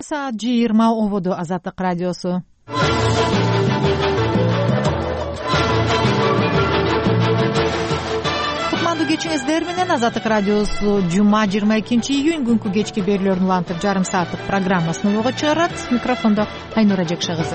Саат 20 ободу Азаттык радиосу. Кутмандуу кечиңиздер менен Азаттык радиосу жума 22-июнь күнкү кечки берүүлөрүн улантып жарым сааттык программасын убага чыгарат. Микрофондо Айнура Жекше кызы.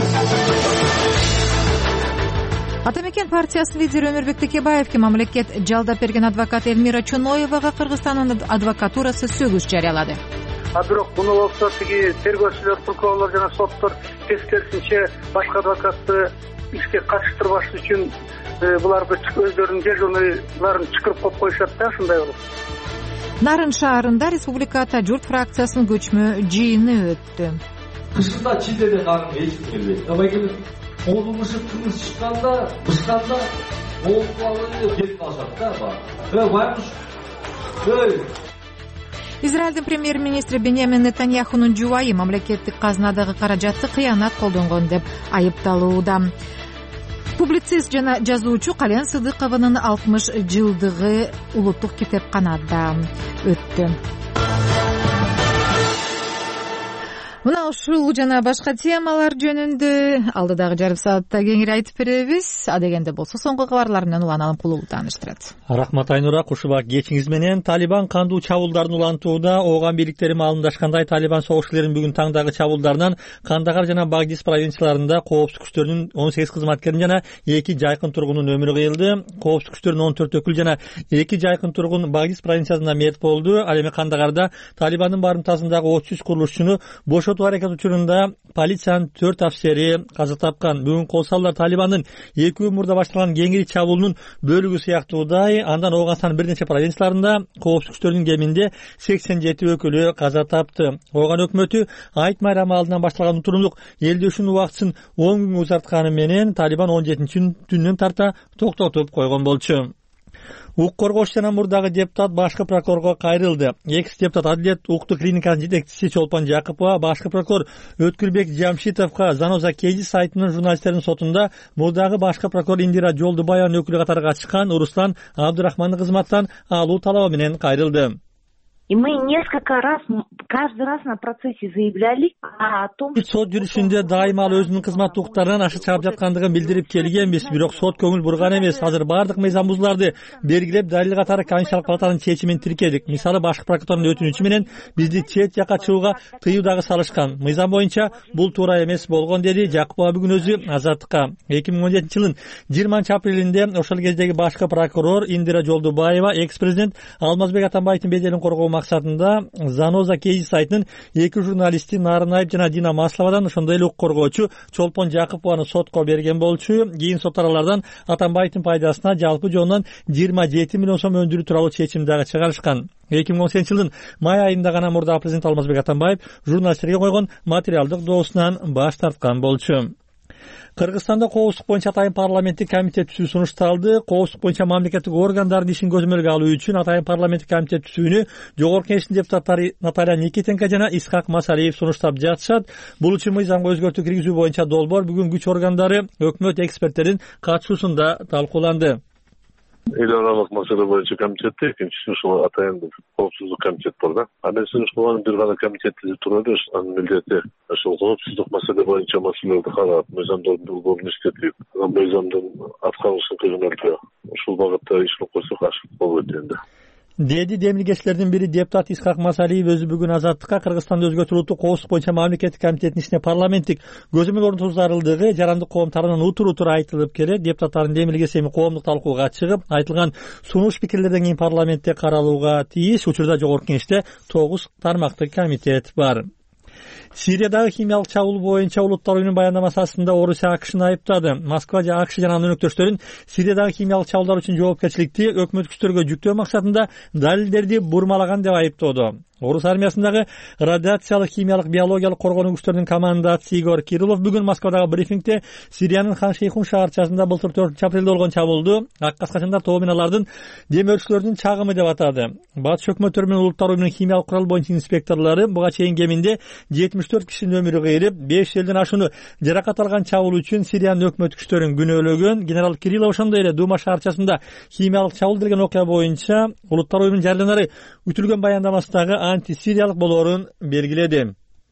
Ата мекен партиясынын лидери Өмүрбек Текебаевге мамлекет жалдап берген адвокат Элмира Чоноевага Кыргызстандын адвокатурасы сөгүс жарыялады. Бирок муну болсо тиги тергөөчүлөр, прокурорлор жана соттор тескерисинче башка адвокатты ишке катыштырбаш үчүн буларды өздөрүнүн дежурныйларын чакырып коюп коюшат да, ушундай болуп. Нарын шаарында Республика Ата журт фракциясынын көчмө жыйыны өттү. Кышында Чилдеде карын эч ким келбейт. Абайкел олумушу кымыз чыкканда, бышканда олуп кетип калышат да. Байкуш. Израилдин премьер-министри Беньямин Нетаньяхунун жубайы мамлекеттик казынадагы каражатты кыянат колдонгон деп айыпталууда. Публицист жана жазуучу Кален Сыдыкованын 60 жылдыгы улуттук китепканада өттү. Мына ушул жана башка темалар жөнүндө алдыдагы жарым саатта кеңири айтып беребиз. Адегенде болсо соңку кабарлар менен Улан Алымкулуу тааныштырат. Рахмат Айнура, кушубак кечиңиз менен. Талибан кандуу чабуулдарын улантууда. Ооган бийликтери маалымдашкандай, Талибан согушчуларынын бүгүн таңдагы чабуулдарынан Кандагар жана Багдис провинцияларында коопсуздук күчтөрүнүн 18 кызматкеринин жана 2 жайкын тургунунун өмүрү кыйылды. Коопсуздук күчтөрүнүн 14 өкүл жана 2 жайкын тургун Багдис провинциясында мерт болду. Ал эми Кандагарда Талибандын барымтасындагы 33 курулушчуну бошотуу аракет учурунда полициянын 4 офицери каза тапкан. Бүгүн кол салуулар Талибандын 2 күн мурда башталган кеңири чабуулунун бөлүгү сыяктуудай. Андан Ооганстандын бир нече провинцияларында коопсуздук күчтөрүнүн кеминде 87 өкүлү каза тапты. Ооган өкмөтү айт майрамы алдынан башталган утурумдук элдөөчүнүн убактысын 10 күнгө узартканы менен Талибан 17-түнүнөн тарта токтотуп койгон болчу. Укук коргоочу жана мурдагы депутат башкы прокурорго кайрылды. Экс-депутат Адилет укуктук клиникасынын жетекчиси Чолпон Жакупова башкы прокурор Өткүлбек Жамшитовго Заноза Кези сайтынын журналисттердин сотунда мурдагы башкы прокурор Индира Жолдубаеванын өкүлү катары катышкан Руслан Абдурахманды кызматтан алуу талабы менен кайрылды. И мы несколько раз, каждый раз на процессе заявляли о том, что... Сот жүрүшүндө дайыма ал өзүнүн кызмат укуктарынан ашык чыгып жаткандыгын билдирип келгенбиз. Бирок сот көңүл бурган эмес. Азыр бардык мыйзам бузууларды белгилеп, далил катары Конституциялык палатанын чечимин тиркедик. Мисалы, башкы прокуратуранын өтүнүчү менен бизди чет жака чыгууга тыюу дагы салышкан. Мыйзам боюнча бул туура эмес болгон, деди Жакупова бүгүн өзү Азаттыкка. 2017-жылдын 20-апрелинде ошол кездеги башкы прокурор Индира Жолдубаева экс-президент Алмазбек Атамбаевдин беделин коргоо максатында Заноза Кези сайтынын 2 журналисти Нарынаев жана Дина Масловадан, ошондой эле укук коргоочу Чолпон Жакупованы сотко берген болчу. Кийин сот аралардан Атамбаевдин пайдасына жалпы жонунан 27 миллион сом өндүрүү тууралуу чечим дагы чыгарышкан. 2018-жылдын май айында гана мурдагы президент Алмазбек Атамбаев журналисттерге койгон материалдык доосунан баш тарткан болчу. Кыргызстанда коопсуздук боюнча атайын парламенттик комитет түзүү сунушталды. Коопсуздук боюнча мамлекеттик органдардын ишин көзөмөлгө алуу үчүн атайын парламенттик комитет түзүүнү Жогорку Кеңештин депутаттары Наталья Никитенко жана Исхак Масалиев сунуштап жатышат. Бул үчүн мыйзамга өзгөртүү киргизүү боюнча долбоор бүгүн күч органдары, өкмөт эксперттерин катышуусунда талкууланды. Эл аралык маселе боюнча комитетте экинчиси ушул атайын коопсуздук комитет бар да. Андан соң ушул бир гана комитет түзүп турат, анын милдети ошол коопсуздук маселе боюнча маселелерди карап, мыйзамдын долбоорун иштетип, мыйзамдын аткарылышын көзөмөлдөө, ушул багытта иш кылып койсок ашык болот эndi. Деди демилгечилердин бири депутат Исхак Масалиев өзү бүгүн Азаттыкка Кыргызстанда өзгөртүлүү коопсуздук боюнча мамлекеттик комитеттин ишине парламенттик көзөмөл орнотуу зарылдыгы жарандык коом тарабынан утур-утур айтылып келет. Депутаттардын демилгеси эми коомдук талкууга чыгып, айтылган сунуш пикирлерден кийин парламентте каралууга тийиш. Учурда Жогорку Кеңеште 9 тармактык комитет бар. Сириядагы химиялык чабуул боюнча Улуттар уюмунун баяндамасы астында Орусия АКШны айыптады. Москва жана АКШ жана анын өнөктөштөрүн Сириядагы химиялык чабуулдар үчүн жоопкерчиликти өкмөт күчтөргө жүктөө максатында далилдерди бурмалаган деп айыптоодо. Орус армиясындагы радиациялык, химиялык, биологиялык коргонуу күчтөрүнүн командасы Игорь Кириллов бүгүн Москвадагы брифингде Сириянын Хан-Шейхун шаарчасында былтыр 4-апрелде болгон чабуулду ак каскачандар тобу менен алардын дем өрткүчүлөрдүн чагымы деп атады. Батыш өкмөттөрү менен Улуттар уюмунун химиялык курал боюнча инспекторлору буга чейин кеминде 74 кишинин өмүрү кыйылып, 5 элден ашууну жаракат алган чабуул үчүн Сириянын өкмөт күчтөрүн күнөөлөгөн. Генерал Кириллов ошондой эле Дума шаарчасында химиялык чабуул делген окуя боюнча Улуттар уюмунун жарланары үтүлгөн баяндамасындагы антисириялык болоорун белгиледи.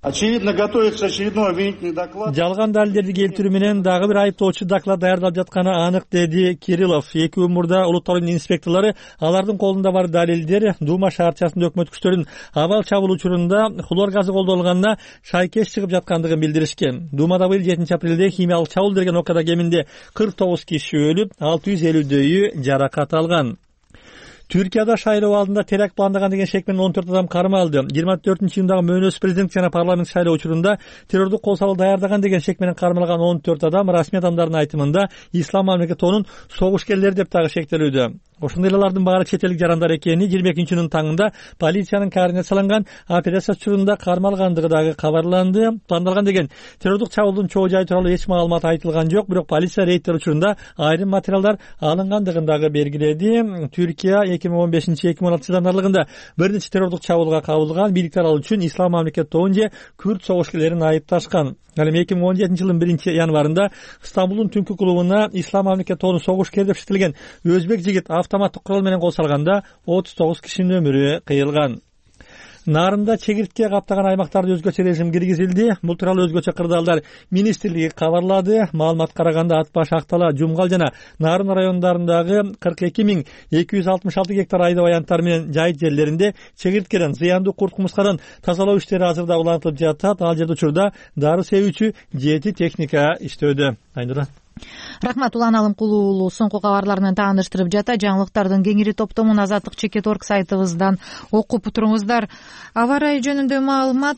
Очевидно, готовится очередной обвинительный доклад. Жалган далилдерди келтирүү менен дагы бир айыптоочу доклад даярдалып жатканы анык, деди Кириллов. Эки мурда улуттук инспекторлору алардын колунда бар далилдер Дума шаарчасында өкмөт күчтөрүнүн абал чабуул учурунда хлор газы колдонулганына шайкеш чыгып жаткандыгын билдиришкен. Думада быйыл 7 апрелде химиялык чабуул деген окуяда кеминде 49 киши өлүп, 650дөйү жаракат алган. Түркияда шайлоо алдында теракт пландаган деген шек менен 14 адам кармалды. 24-жылдагы мөөнөсүз президенттик жана парламент шайлоо учурунда террордук кол салуу даярдаган деген шек менен кармалган 14 адам расмий адамдардын айтымында ислам мамлекетинин согушкерлери деп дагы шектелүүдө. Ошондой эле алардын баары чет элдик жарандар экени 22-жынын таңында полициянын координацияланган операция учурунда кармалгандыгы дагы кабарланды. Пландалган деген террордук чабуулдун чоо жайы тууралуу эч маалымат айтылган жок, бирок полиция рейдтер учурунда айрым материалдар алынгандыгын дагы белгиледи. Түркия 2015-2016 жылдар аралыгында бир нече террордук чабуулга кабылган, бийликтер ал үчүн ислам мамлекет тобун же күрд согушкерлерин айыпташкан. Ал эми 2017 жылдын 1-январында Стамбулдун түнкү клубуна ислам мамлекет тобунун согушкери деп шектелген өзбек жигит автоматтык курал менен кол салганда 39 кишинин өмүрү кыйылган. Нарында чегиртке каптаган аймактарда өзгөчө режим киргизилди. Бул тууралуу өзгөчө кырдаалдар министрлиги кабарлады. Маалыматка караганда Ат Баш, Актала, Жумгал жана Нарын райондарындагы 42.266 гектар айдоо аянттары менен жайыт жерлеринде чегирткеден, зыяндуу курт-кумурскадан тазалоо иштери азырда улантылып жатат. Ал жерде учурда дары себүүчү 7 техника иштөөдө. Айнура. Рахмат, Улан Алымкулуу уулу соңку кабарлар менен тааныштырып жата. Жаңылыктардын кеңири топтомун Азаттык Чекет.org сайтыбыздан окуп туруңуздар. Аба ырайы жөнүндө маалымат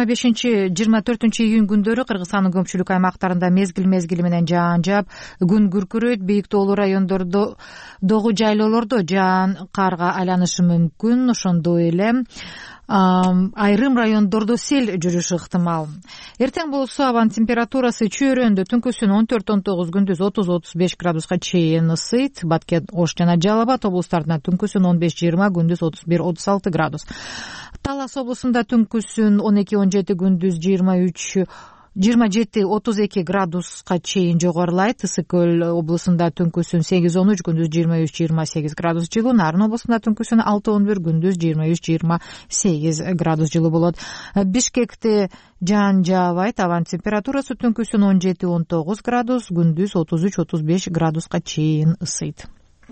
25-24 июнь күндөрү Кыргызстандын көпчүлүк аймактарында мезгил менен жаан жаап, күн күркүрөйт. Бийик тоолуу райондордогу жайлоолордо жаан карга айланышы мүмкүн. Ошондой эле айрым райондордо сел жүрүшү ыктымал. Эртең болсо абанын температурасы чөйрөндө түнкүсүн 14-19, күндүз 30-35 градуска чейин ысыйт. Баткен, Ош жана Жалал Абад облустарында түнкүсүн 15-20, күндүз 31-36 градус. Талас облусунда түнкүсүн 12-17, күндүз 27-32 градуска чейин жогорулайт. Ысык көл облусунда түнкүсүн 8-13, күндүз 23-28 градус жылуу. Нарын облусунда түнкүсүн 6-11, күндүз 23-28 градус жылуу болот. Бишкекте жаан жаабайт. Абанын температурасы түнкүсүн 17-19 градус, күндүз 33-35 градуска чейин ысыйт.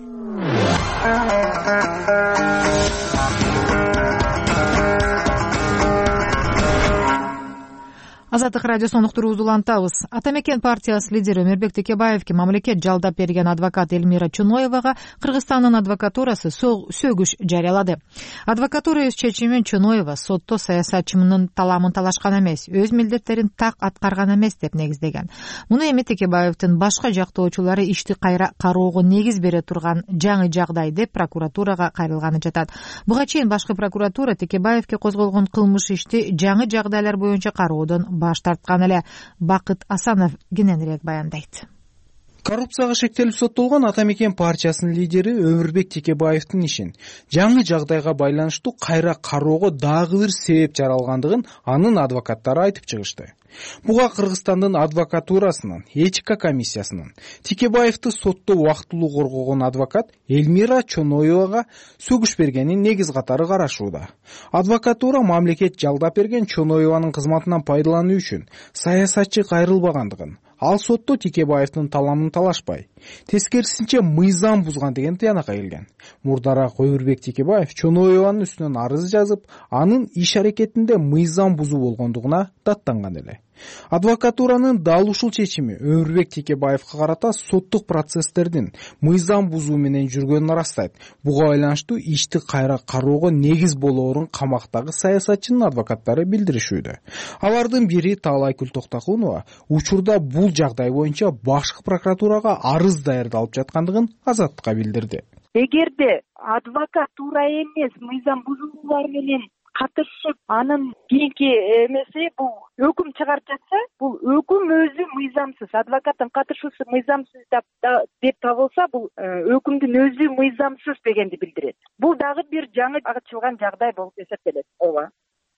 Азаттык радиосунун уктуруубузду улантабыз. Ата мекен партиясы лидери Өмүрбек Текебаевге мамлекет жалдап берген адвокат Элмира Чоноевага Кыргызстандын адвокатурасы сөгүш жарыялады. Адвокатура өз чечиминен Чоноева сотто саясатчынын таламын талашкан эмес, өз милдеттерин так аткарган эмес деп негиздеген. Муну эми Текебаевдин башка жактоочулары ишти кайра кароого негиз бере турган жаңы жагдай деп прокуратурага кайрылганы жатат. Буга чейин башкы прокуратура Текебаевге козголгон кылмыш ишти жаңы жагдайлар боюнча кароодон баш тарткан эле. Бакыт Асанов кененирээк баяндайт. Коррупцияга шектелип соттолгон Ата мекен партиясынын лидери Өмүрбек Текебаевдин ишин жаңы жагдайга байланыштуу кайра кароого дагы бир себеп жаралгандыгын анын адвокаттары айтып чыгышты. Буга Кыргызстандын адвокатурасынын этика комиссиясынын Текебаевди сотто убактылуу коргогон адвокат Элмира Чоноевага сөгүш бергенин негиз катары карашууда. Адвокатура мамлекет жалдап берген Чоноеванын кызматынан пайдалануу үчүн саясатчы кайрылбагандыгын, ал сотто Текебаевдин таламын талашпай, тескерисинче мыйзам бузган деген тыянакка келген. Мурдараак Өмүрбек Текебаев Чоноеванын үстүнөн арыз жазып, анын иш аракетинде мыйзам бузуу болгондугуна даттанган эле. Адвокатуранын дал ушул чечими Өмүрбек Текебаевга карата соттук процесстердин мыйзам бузуу менен жүргөнүн ырастайт. Буга байланыштуу ишти кайра кароого негиз болоорун камактагы саясатчынын адвокаттары билдиришүүдө. Алардын бири Таалайкүл Токтокунова учурда бул жагдай боюнча башкы прокуратурага арыз даярдалып жаткандыгын Азаттыкка билдирди. Эгерде адвокат туура эмес мыйзам бузуулар менен катышып, анын кийинки эмеси бул өкүм чыгарып жатса, бул өкүм өзү мыйзамсыз, адвокаттын катышуусу мыйзамсыз деп табылса, бул өкүмдүн өзү мыйзамсыз дегенди билдирет. Бул дагы бир жаңы ачылган жагдай болуп эсептелет. Ооба.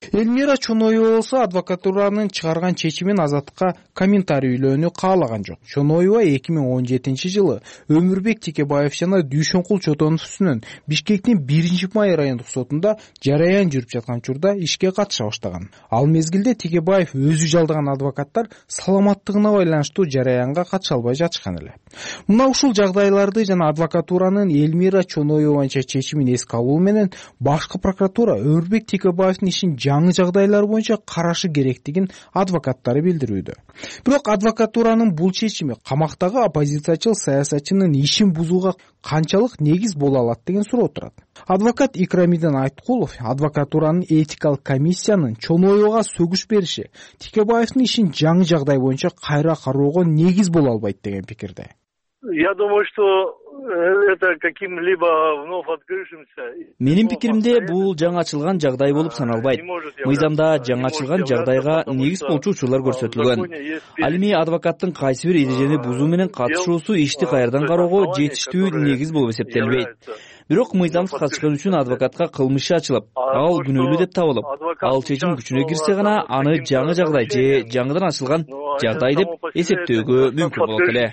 Элмира Чоноева болсо адвокатуранын чыгарган чечимин Азаттыкка комментарий үйлөөнү каалаган жок. Чоноева 2017-жылы Өмүрбек Текебаев жана Дүйшөнкул Чотоновдун Бишкектин 1-май райондук сотунда жараян жүрүп жаткан учурда ишке катыша баштаган. Ал мезгилде Текебаев өзү жалдаган адвокаттар саламаттыгына байланыштуу жараянга катыша албай жатышкан эле. Мына ушул жагдайларды жана адвокатуранын Элмира Чоноеванча чечимин эске алуу менен башкы прокуратура Өмүрбек Текебаевдин ишин жаңы жагдайлар боюнча карашы керектигин адвокаттары билдирүүдө. Бирок адвокатуранын бул чечими камактагы оппозициячыл саясатчынын ишин бузууга канчалык негиз боло алат деген суроо турат. Адвокат Икрамиден Айткулов адвокатуранын этикалык комиссиянын Чоноевага сөгүш бериши Текебаевдин ишин жаңы жагдай боюнча кайра кароого негиз боло албайт деген пикирде. Я думаю, что это каким-либо вновь открывшимся. Менин пикиримде бул жаңы ачылган жагдай болуп саналбайт. Мыйзамда жаңы ачылган жагдайга негиз болчу учурлар көрсөтүлгөн. Ал эми адвокаттын кайсы бир эрежени бузуу менен катышуусу ишти кайрадан кароого жетиштүү негиз болуп эсептелбейт. Бирок мыйзамсыз катышкан үчүн адвокатка кылмыш иши ачылып, ал күнөөлүү деп табылып, ал чечим күчүнө кирсе гана аны жаңы жагдай же жаңыдан ачылган жагдай деп эсептөөгө мүмкүн болот эле.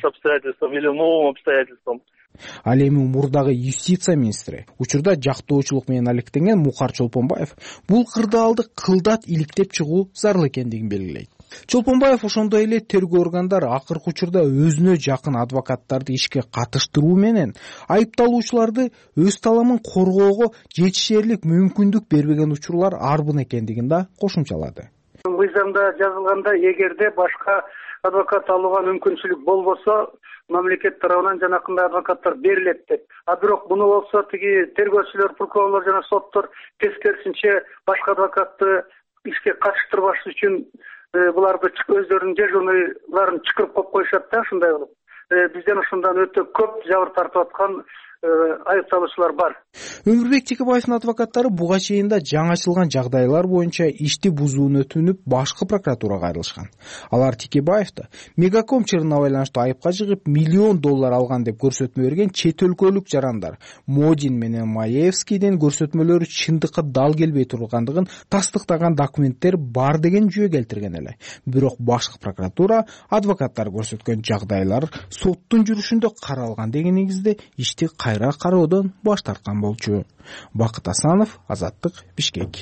Ал эми мурдагы юстиция министри, учурда жактоочулук менен алектенген Мухар Чолпонбаев бул кырдаалды кылдат иликтеп чыгуу зарыл экендигин белгилейт. Чолпонбаев ошондой эле тергөө органдары акыркы учурда өзүнө жакын адвокаттарды ишке катыштыруу менен айыпталуучуларды өз таламын коргоого жетишерлик мүмкүндүк бербеген учурлар арбын экендигин да кошумчалады. Мыйзамда жазылганда эгерде башка адвокат алууга мүмкүнчүлүк болбосо мамлекет тарабынан жанакындай адвокаттар берилет деп. Бирок муну болсо тиги тергөөчүлөр, прокурорлор жана соттор тескерисинче башка адвокатты ишке катыштырбаш үчүн буларды өздөрүнүн дежурныйларын чакырып коюп коюшат да, ушундай болуп. Бизден ушундан өтө көп жабыр тартып аткан айыпталуучулар бар. Өмүрбек Текебаевдин адвокаттары буга чейин да жаңы ачылган жагдайлар боюнча ишти бузууну өтүнүп башкы прокуратурага кайрылышкан. Алар Текебаевди Мегаком чырына байланыштуу айыпка жыгып $1,000,000 алган деп көрсөтмө берген чет өлкөлүк жарандар Модин менен Маевскийдин көрсөтмөлөрү чындыкка дал келбей тургандыгын тастыктаган документтер бар деген жүйө келтирген эле. Бирок башкы прокуратура адвокаттар көрсөткөн жагдайлар соттун жүрүшүндө каралган деген негизде ишти кайра кароодон баш тарткан болчу. Бакыт Асанов, Азаттык, Бишкек.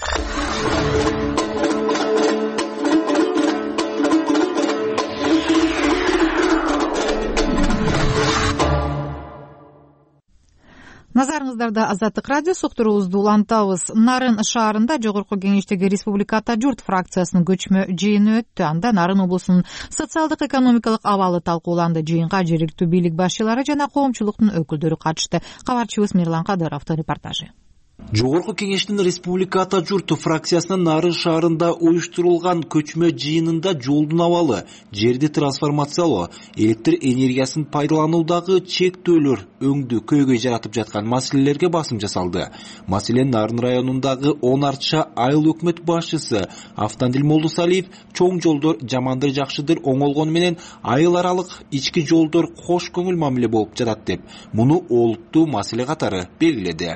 Назарыңыздарда Азаттык радиосу уктуруубузду улантабыз. Нарын шаарында жогорку кеңештеги Республика Ата Журт фракциясынын көчмө жыйыны өттү. Анда Нарын облусунун социалдык экономикалык абалы талкууланды. Жыйынга жергиликтүү бийлик башчылары жана коомчулуктун өкүлдөрү катышты. Кабарчыбыз Мирлан Кадыровдун репортажы. Жогорку кеңештин Республика Ата Журт фракциясынын Нарын шаарында уюштурулган көчмө жыйынында жолдун абалы, жерди трансформациялоо, электр энергиясын пайдалануудагы чектөөлөр өңдү көйгөй жаратып жаткан маселелерге басым жасалды. Маселен Нарын районундагы 10 арча айыл өкмөт башчысы Автандил Молдусалиев чоң жолдор жамандыр жакшыдыр оңолгону менен айыл аралык ички жолдор кош көңүл мамиле болуп жатат деп, муну олуттуу маселе катары белгиледи.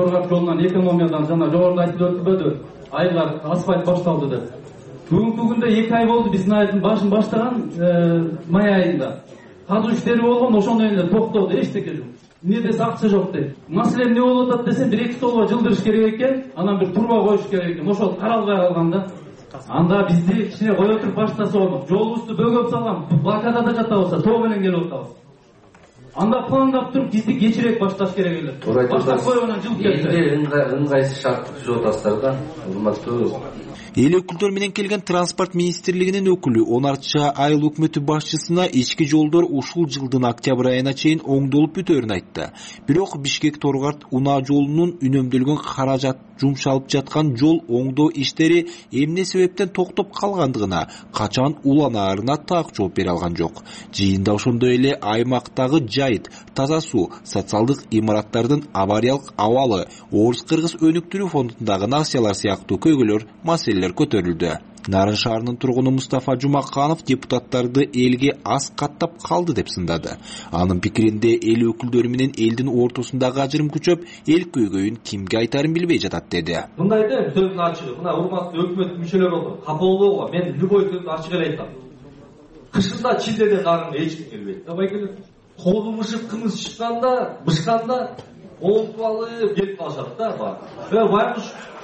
Экономиядан жана жогоруда айтылып өтүлбөдү. Айылдар асфальт башталды деп. Бүгүнкү күндө 2 ай болду биздин айылдын башын баштаган май айында. Казуу иштери болгон, ошондон эле токтоду, эчтеке жок. Эмне десе акча жок дейт. Маселе эмне болуп атат десе, 1-2 столба жылдырыш керек экен, анан бир турба коюш керек экен. Ошол каралбай калганда. Анда бизди кичине кое туруп баштаса болот. Жолубузду бөгөп салган, блокадада жата болсо, тоо менен келип атабыз. Анда пландап туруп бизди кечирээк башташ керек эле. Баштап койгондон жыл кетти. Ыңгайсыз шарт түзүп атасыздар да, урматтуу. Эл өкүлдөр менен келген транспорт министрлигинин өкүлү 10 арча айыл өкмөтү башчысына ички жолдор ушул жылдын октябрь айына чейин оңдолуп бүтөөрүн айтты. Бирок Бишкек Торгарт унаа жолунун үнөмдөлгөн каражат жумшалып жаткан жол оңдоо иштери эмне себептен токтоп калгандыгына, качан уланаарына так жооп бере алган жок. Жыйында ошондой эле аймактагы жайыт, таза суу, социалдык имараттардын авариялык абалы, Орус-Кыргыз өнүктүрүү фондундагы акциялар сыяктуу көйгөйлөр, маселелер көтөрүлдү. Нарын шаарынын тургуну Мустафа Жумаканов депутаттарды элге аз каттап калды деп сындады. Анын пикиринде эл өкүлдөрү менен элдин ортосундагы ажырым күчөп, эл көйгөйүн кимге айтарын билбей жатат деди. Мындайда сөздүн ачыгы, мына урматтуу өкмөт мүчөлөрү болду. Капа болбогула, мен любой сөздү ачык эле айтам. Кышында чилдеде карын эч ким келбейт. Табай келет. Колу мышып кымыз бышканда олтуп алып келип калышат да бар. Байкуш.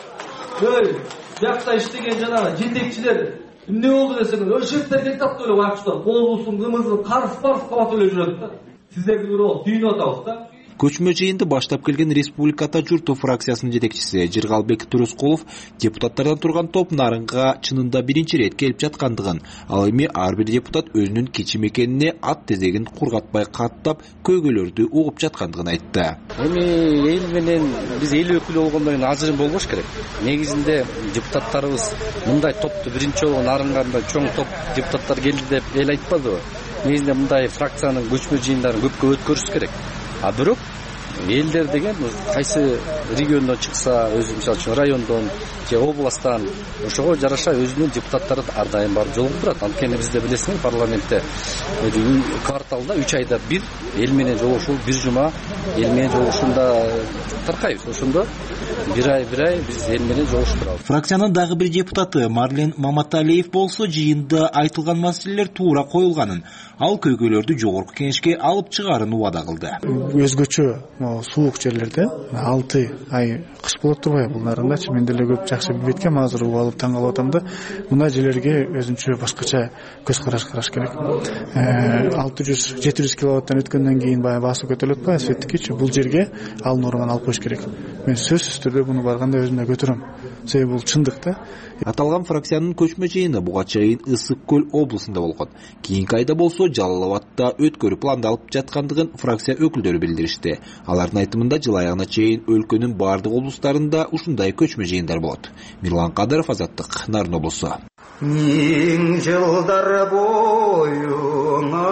Жакта иштеген жана жетекчилер эмне болду десеңер, шефтер келип таптып эле байкуштар колусун, кымызын карыс кабат эле жүрөт да. Сиздерди бирөө түйүнүп атабыз да. Көчмө жыйынды баштап келген Республика Ата журту фракциясынын жетекчиси Жыргалбек Турускулов депутаттардан турган топ Нарынга чынында биринчи ирет келип жаткандыгын, ал эми ар бир депутат өзүнүн кечим экенине ат тезегин кургатпай каттап көйгөйлөрдү угуп жаткандыгын айтты. Эми эл менен биз эл өкүлү болгондон кийин ажырым болбош керек. Негизинде депутаттарыбыз мындай топту биринчи жолу Нарынга мындай чоң топ депутаттар келди деп эл айтпадыбы? Негизинде мындай фракциянын көчмө жыйындарын көпкө өткөрүш керек. А бирок элдер деген кайсы региондон чыкса, өзү мисалы үчүн райондон же областтан ошого жараша өзүнүн депутаттары ар дайым барып жолугуп турат. Анткени бизде билесиңер, парламентте кварталда 3 айда бир эл менен жолугушуу, бир жума эл менен жолугушууда таркайбыз. Ошондо бир ай биз эл менен жолугушуп турабыз. Фракциянын дагы бир депутаты Марлен Маматалиев болсо жыйында айтылган маселелер туура коюлганын, ал көйгөйлөрдү жогорку кеңешке алып чыгаарын убада кылды. Өзгөчө суук жерлерде 6 ай кыш болот турбайбы бул Нарындачы, мен деле көп жакшы билбейт экенмин, азыр угуп алып таң калып атам да. Мына жерлерге өзүнчө башкача көз караш керек. 600-700 киловаттан өткөндөн кийин баягы баасы көтөрүлөт атпайбы, светтикичи, бул жерге алын орунан алып коюш керек. Мен сөзсүз түрдө буну барганда өзүмө көтөрөм. Себеби бул чындык да. Аталган фракциянын көчмө жыйыны буга чейин Ысык Көл облусунда болгон. Кийинки айда болсо Жалал Абадта өткөрүү пландалып жаткандыгын фракция өкүлдөрү билдиришти. Алардын айтымында жыл аягына чейин өлкөнүн бардык облустарында ушундай көчмө жыйындар болот. Мирлан Кадыров, Азаттык, Нарын облусу. Миң жылдар боюңа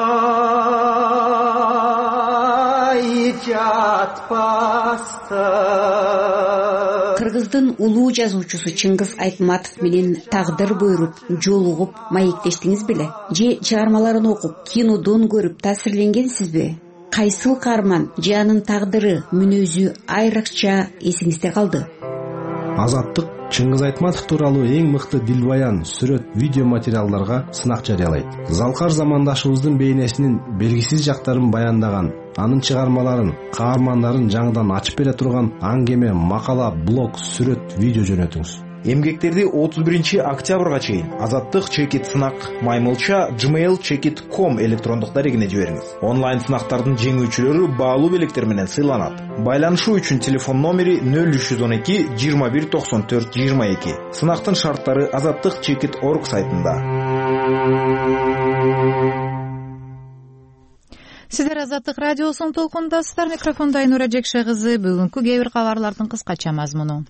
жатпасты. Кыргыздын улуу жазуучусу Чыңгыз Айтматов менен тагдыр буйруп, жолугуп, маектештиңиз беле? Же чыгармаларын окуп, кинодон көрүп таасирленгенсизби? Кайсыл каарман же анын тагдыры, мүнөзү айрыкча эсиңизде калды? Азаттык Чыңгыз Айтматов тууралуу эң мыкты дилбаян, сүрөт, видео материалдарга сынак жарыялайт. Залкар замандашыбыздын бейнесинин белгисиз жактарын баяндаган, анын чыгармаларын, каармандарын жаңыдан ачып бере турган аңгеме, макала, блог, сүрөт, видео жөнөтүңүз. Эмгектерди 31-октябрга чейин Азаттык чекит сынак маймылча gmail.com электрондук дарегине жибериңиз. Онлайн сынактардын жеңүүчүлөрү баалуу белектер менен сыйланат. Байланышуу үчүн телефон номери 0312 21 94 22. Сынактын шарттары azattikchekit.org сайтында. Сиздер Азаттык радиосунун толкундасыздар. Микрофондо Айнура Жекше кызы. Бүгүнкү кээ бир кабарлардын кыскача мазмуну.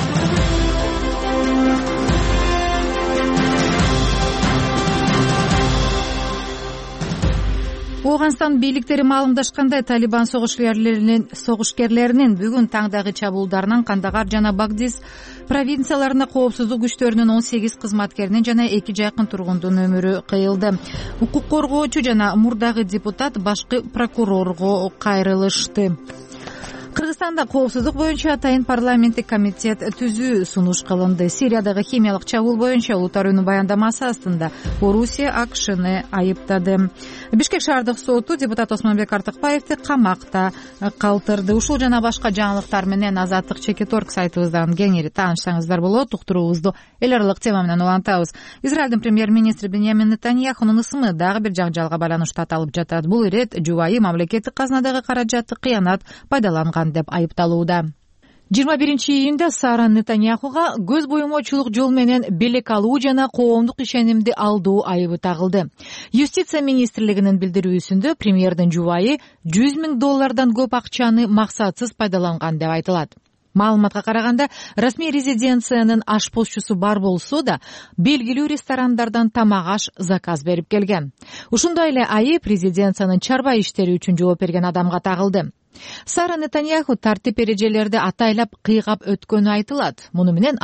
Ооганстан бийликтери маалымдашкандай, Талибан согушкерлеринин бүгүн таңдагы чабуулдарынан Кандагар жана Багдис провинцияларында коопсуздук күчтөрүнүн 18 кызматкеринин жана 2 жакын тургундун өмүрү кыйылды. Укук коргоочу жана мурдагы депутат башкы прокурорго кайрылышты. Кыргызстанда коопсуздук боюнча атайын парламенттик комитет түзүү сунуш кылынды. Сириядагы химиялык чабуул боюнча улуттар уюмунун баяндамасы астында Орусия АКШны айыптады. Бишкек шаардык соту депутат Осмонбек Артыкбаевди камакта калтырды. Ушул жана башка жаңылыктар менен Азаттык.org сайтыбыздан кеңири таанышсаңыздар болот. Уктуруубузду эл аралык тема менен улантабыз. Израилдин премьер-министри Беньямин Нетаньяхунун ысымы дагы бир жаңжалга байланыштуу аталып жатат. Бул ирет жубайы мамлекеттик казнадагы каражатты кыянат пайдаланган деп айыпталууда. 21-июнда Сара Нетаньяхуга көз боюмочулук жол менен белек алуу жана коомдук ишенимди алдуу айыбы тагылды. Юстиция министрлигинин билдирүүсүндө премьердин жубайы $100,000 көп акчаны максатсыз пайдаланган деп айтылат. Маалыматка караганда, расмий резиденциянын ашпозчусу бар болсо да, белгилүү ресторандардан тамак аш заказ берип келген. Ушундай эле айып резиденциянын чарба иштери үчүн жооп берген адамга тагылды. Сара Нетаньяху тартип эрежелерди атайлап кыйгап өткөнү айтылат. Муну менен ал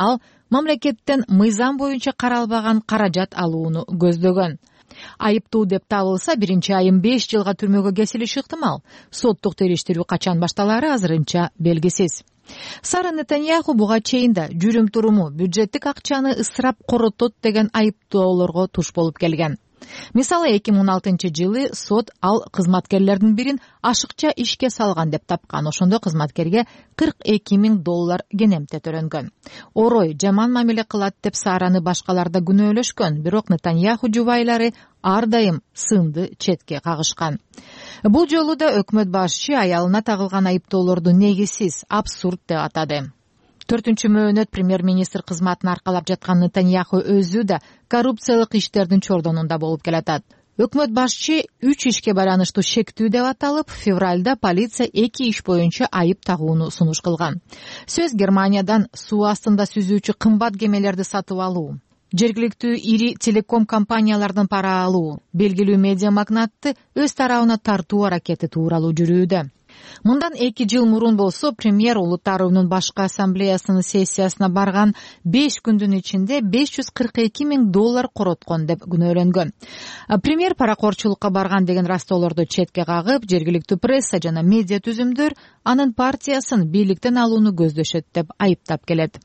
мамлекеттен мыйзам боюнча каралбаган каражат алууну көздөгөн. Айыптуу деп табылса, биринчи айым 5 жылга түрмөгө кесилиши ыктымал. Соттук териштирүү качан башталары азырынча белгисиз. Сара Нетаньяху буга чейин да жүрүм туруму бюджеттик акчаны ысырап коротот деген айыптоолорго туш болуп келген. Мисалы 2016-жылы сот ал кызматкерлердин бирин ашыкча ишке салган деп тапкан. Ошондо кызматкерге $42,000 кенемте төлөнгөн. Орой жаман мамиле кылат деп Сараны башкалар да күнөөлөшкөн, бирок Нетаньяху жубайлары ар дайым сынды четке кагышкан. Бул жолу да өкмөт башчы аялына тагылган айыптоолорду негизсиз, абсурд деп атады. 4-чү мөөнөт премьер-министр кызматын аркалап жаткан Нетаньяху өзү да коррупциялык иштердин чордонунда болуп келатат. Өкмөт башчы 3 ишке байланыштуу шектүү деп аталып, февралда полиция 2 иш боюнча айып тагууну сунуш кылган. Сөз Германиядан суу астында сүзүүчү кымбат кемелерди сатып алуу, жергиликтүү ири телеком компаниялардын пара алуу, белгилүү медиа магнатты өз тарабына тартуу аракети тууралуу жүрүүдө. Мындан 2 жыл мурун болсо, премьер Улуттар уюмунун башкы ассамблеясынын сессиясына барган 5 күндүн ичинде $542,000 короткон деп күнөөлөнгөн. Премьер паракорчулукка барган деген растоолорду четке кагып, жергиликтүү пресса жана медиа түзүмдөр анын партиясын бийликтен алууну көздөшөт деп айыптап келет.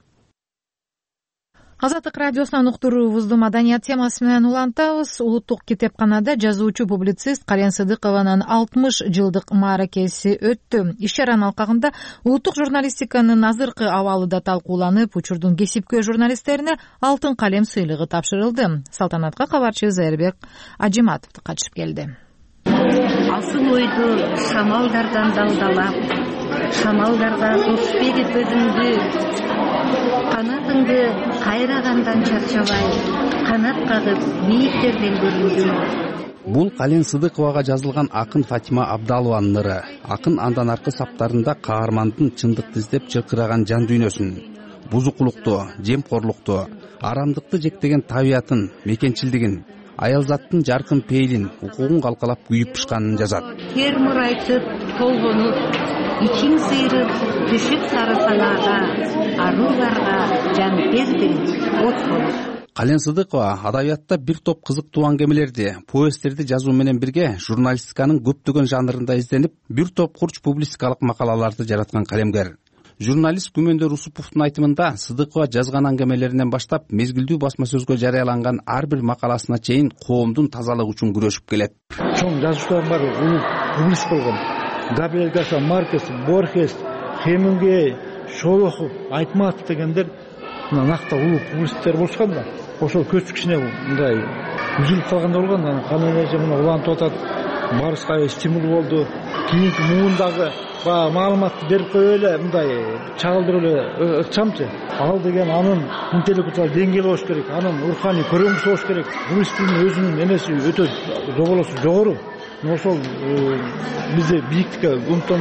Азаттык радиосунан уктуруубузду маданият темасы менен улантабыз. Улуттук китепканада жазуучу публицист Кален Сыдыкованын 60 жылдык мааракеси өттү. Иш-чаранын алкагында улуттук журналистиканын азыркы абалы да талкууланып, учурдун кесипкөй журналисттерине алтын калем сыйлыгы тапшырылды. Салтанатка кабарчы Зайырбек Ажиматов катышып келди. Асыл ойду шамалдардан далдалап, шамалдарга дош берип өзүңдү, канатыңды кайрагандан чарчабай, канат кагып бийиктерден көрүндүм. Бул Кален Сыдыковага жазылган акын Фатима Абдалованын ыры. Акын андан аркы саптарында каармандын чындыкты издеп чыркыраган жан дүйнөсүн, бузукулукту, жемкорлукту, арамдыкты жектеген табиятын, мекенчилдигин, аялзаттын жаркын пейилин, укугун калкалап күйүп пышканын жазат. Тер мурайтып, толгонуп, ичиң сыйрып, түшүп сары санаага, аруларга жан бердим, от болуп. Кален Сыдыкова адабиятта бир топ кызыктуу аңгемелерди, повесттерди жазуу менен бирге журналистиканын көптөгөн жанрында изденип, бир топ курч публистикалык макалаларды жараткан калемгер. Журналист Күмөндөр Усуповдун айтымында, Сыдыкова жазган аңгемелеринен баштап мезгилдүү басма сөзгө жарыяланган ар бир макаласына чейин коомдун тазалыгы үчүн күрөшүп келет. Чоң жазуучулар бар, улуу публицист болгон. Габриэль Гарсия Маркес, Борхес, Хемингуэй, Шолохов, Айтматов дегендер накта улуу публисттер болушкан да. Ошол көз кичине мындай үзүлүп калганда болгон, анан канын эже муну улантып атат. Барышка стимул болду. Кийинки муундагы маалыматты берип коюп эле мындай чагылдырып эле ыкчамчы. Ал деген анын интеллектуал деңгээли болуш керек, анын руханий көрөмүсү болуш керек. Публисттин өзүнүн эмеси өтө жоболосу жогору. Ошол бизди бийиктикке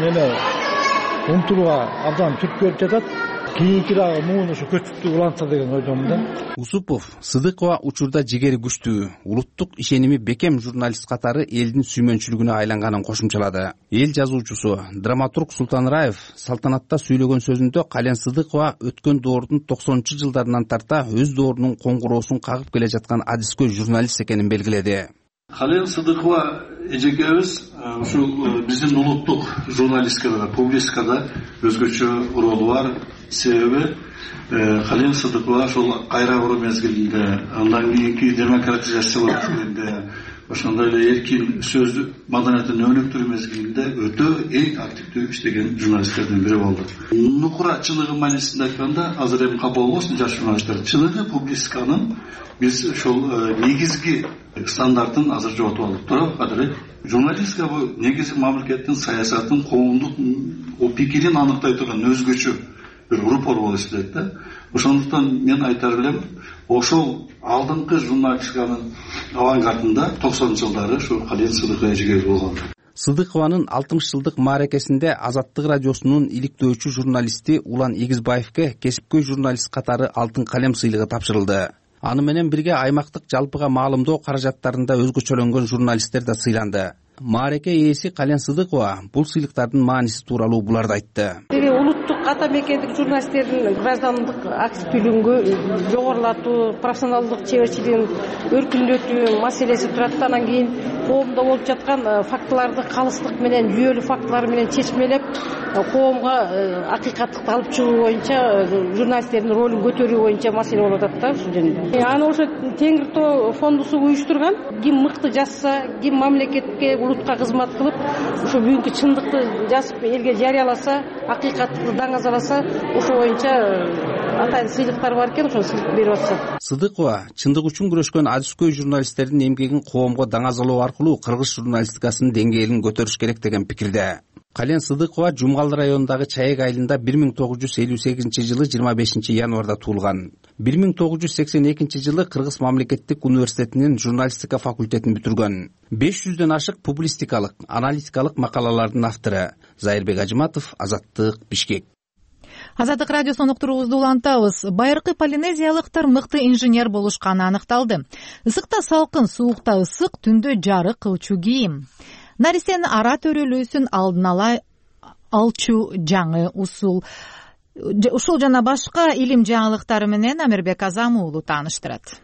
умтулууга абдан түрткү берип жатат. Кийинки дагы муун ошо көчүктү улантса деген ойдомун да. Усупов Сыдыкова учурда жигери күчтүү, улуттук ишеними бекем журналист катары элдин сүймөнчүлүгүнө айланганын кошумчалады. Эл жазуучусу драматург Султан Раев салтанатта сүйлөгөн сөзүндө Кален Сыдыкова өткөн доордун 90-жылдарынан тарта өз доорунун коңгуроосун кагып келе жаткан адискөй журналист экенин белгиледи. Кален Сыдыкова эжекебиз ушул биздин улуттук журналистикада, публистикада өзгөчө ролу бар. Себеби Кален Сыдыкова ошол кайра куруу мезгилинде, андан кийинки демократизация мезгилинде, ошондой эле эркин сөз маданиятын өнүктүрүү мезгилинде өтө эң активдүү иштеген журналисттердин бири болду. Нукура чыныгы маанисинде айтканда, азыр эми капа болбосун жаш журналисттер, чыныгы публистиканын биз ошол негизги стандартын азыр жоготуп алдык. Бирок кадыр журналистика бул негизи мамлекеттин саясатын, коомдук пикирин аныктай турган өзгөчө бир рупор болуп эсептелет да. Ошондуктан мен айтар элем, ошол алдыңкы журналистиканын авангардында 90-жылдары ушу Кален Сыдыкова эжеге болгон. Сыдыкованын 60 жылдык мааракесинде Азаттык радиосунун иликтөөчү журналисти Улан Эгизбаевке кесипкөй журналист катары алтын калем сыйлыгы тапшырылды. Аны менен бирге аймактык жалпыга маалымдоо каражаттарында өзгөчөлөнгөн журналисттер да сыйланды. маареке ээси Кален Сыдыкова бул сыйлыктардын мааниси тууралуу буларды айтты. Улуттук ата мекендик журналисттердин граждандык активдүүлүгүн жогорулатуу, профессионалдык чеберчилигин өркүндөтүү маселеси турат. Анан кийин коомдо болуп жаткан фактыларды калыстык менен, жүйөлүү фактылар менен чечмелеп, коомго акыйкаттыкты алып чыгуу боюнча журналисттердин ролун көтөрүү боюнча маселе болуп атат да ушул жөнүндө. Аны ошо Теңир Тоо фондусу уюштурган. Ким мыкты жазса, ким мамлекетке, улутка кызмат кылып, ушу бүгүнкү чындыкты жазып элге жарыяласа, акыйкаттыкты даңазаласа, ошо боюнча атайын сыйлыктар бар экен, ошону сыйлык берип атышат. Сыдыкова чындык үчүн күрөшкөн адыскөй журналисттердин эмгегин коомго даңазалоо аркылуу кыргыз журналистикасынын деңгээлин көтөрүш керек деген пикирде. Кален Сыдыкова Жумгал районундагы Чайек айылында 1958 жылы 25 январда туулган. 1982 жылы Кыргыз мамлекеттик университетинин журналистика факультетин бүтүргөн. 500дөн ашык публистикалык, аналитикалык макалалардын автору. Зайырбек Ажыматов, Азаттык, Бишкек. Азаттык радиосунун уктуруубузду улантабыз. Байыркы полинезиялыктар мыкты инженер болушканы аныкталды. Ысыкта салкын, суукта ысык, түндө жарык кылчу кийим. Наристенин ара төрөлүүсүн алдын ала алчу жаңы усул. Ушул жана башка илим жаңылыктары менен Амирбек Азам уулу тааныштырат.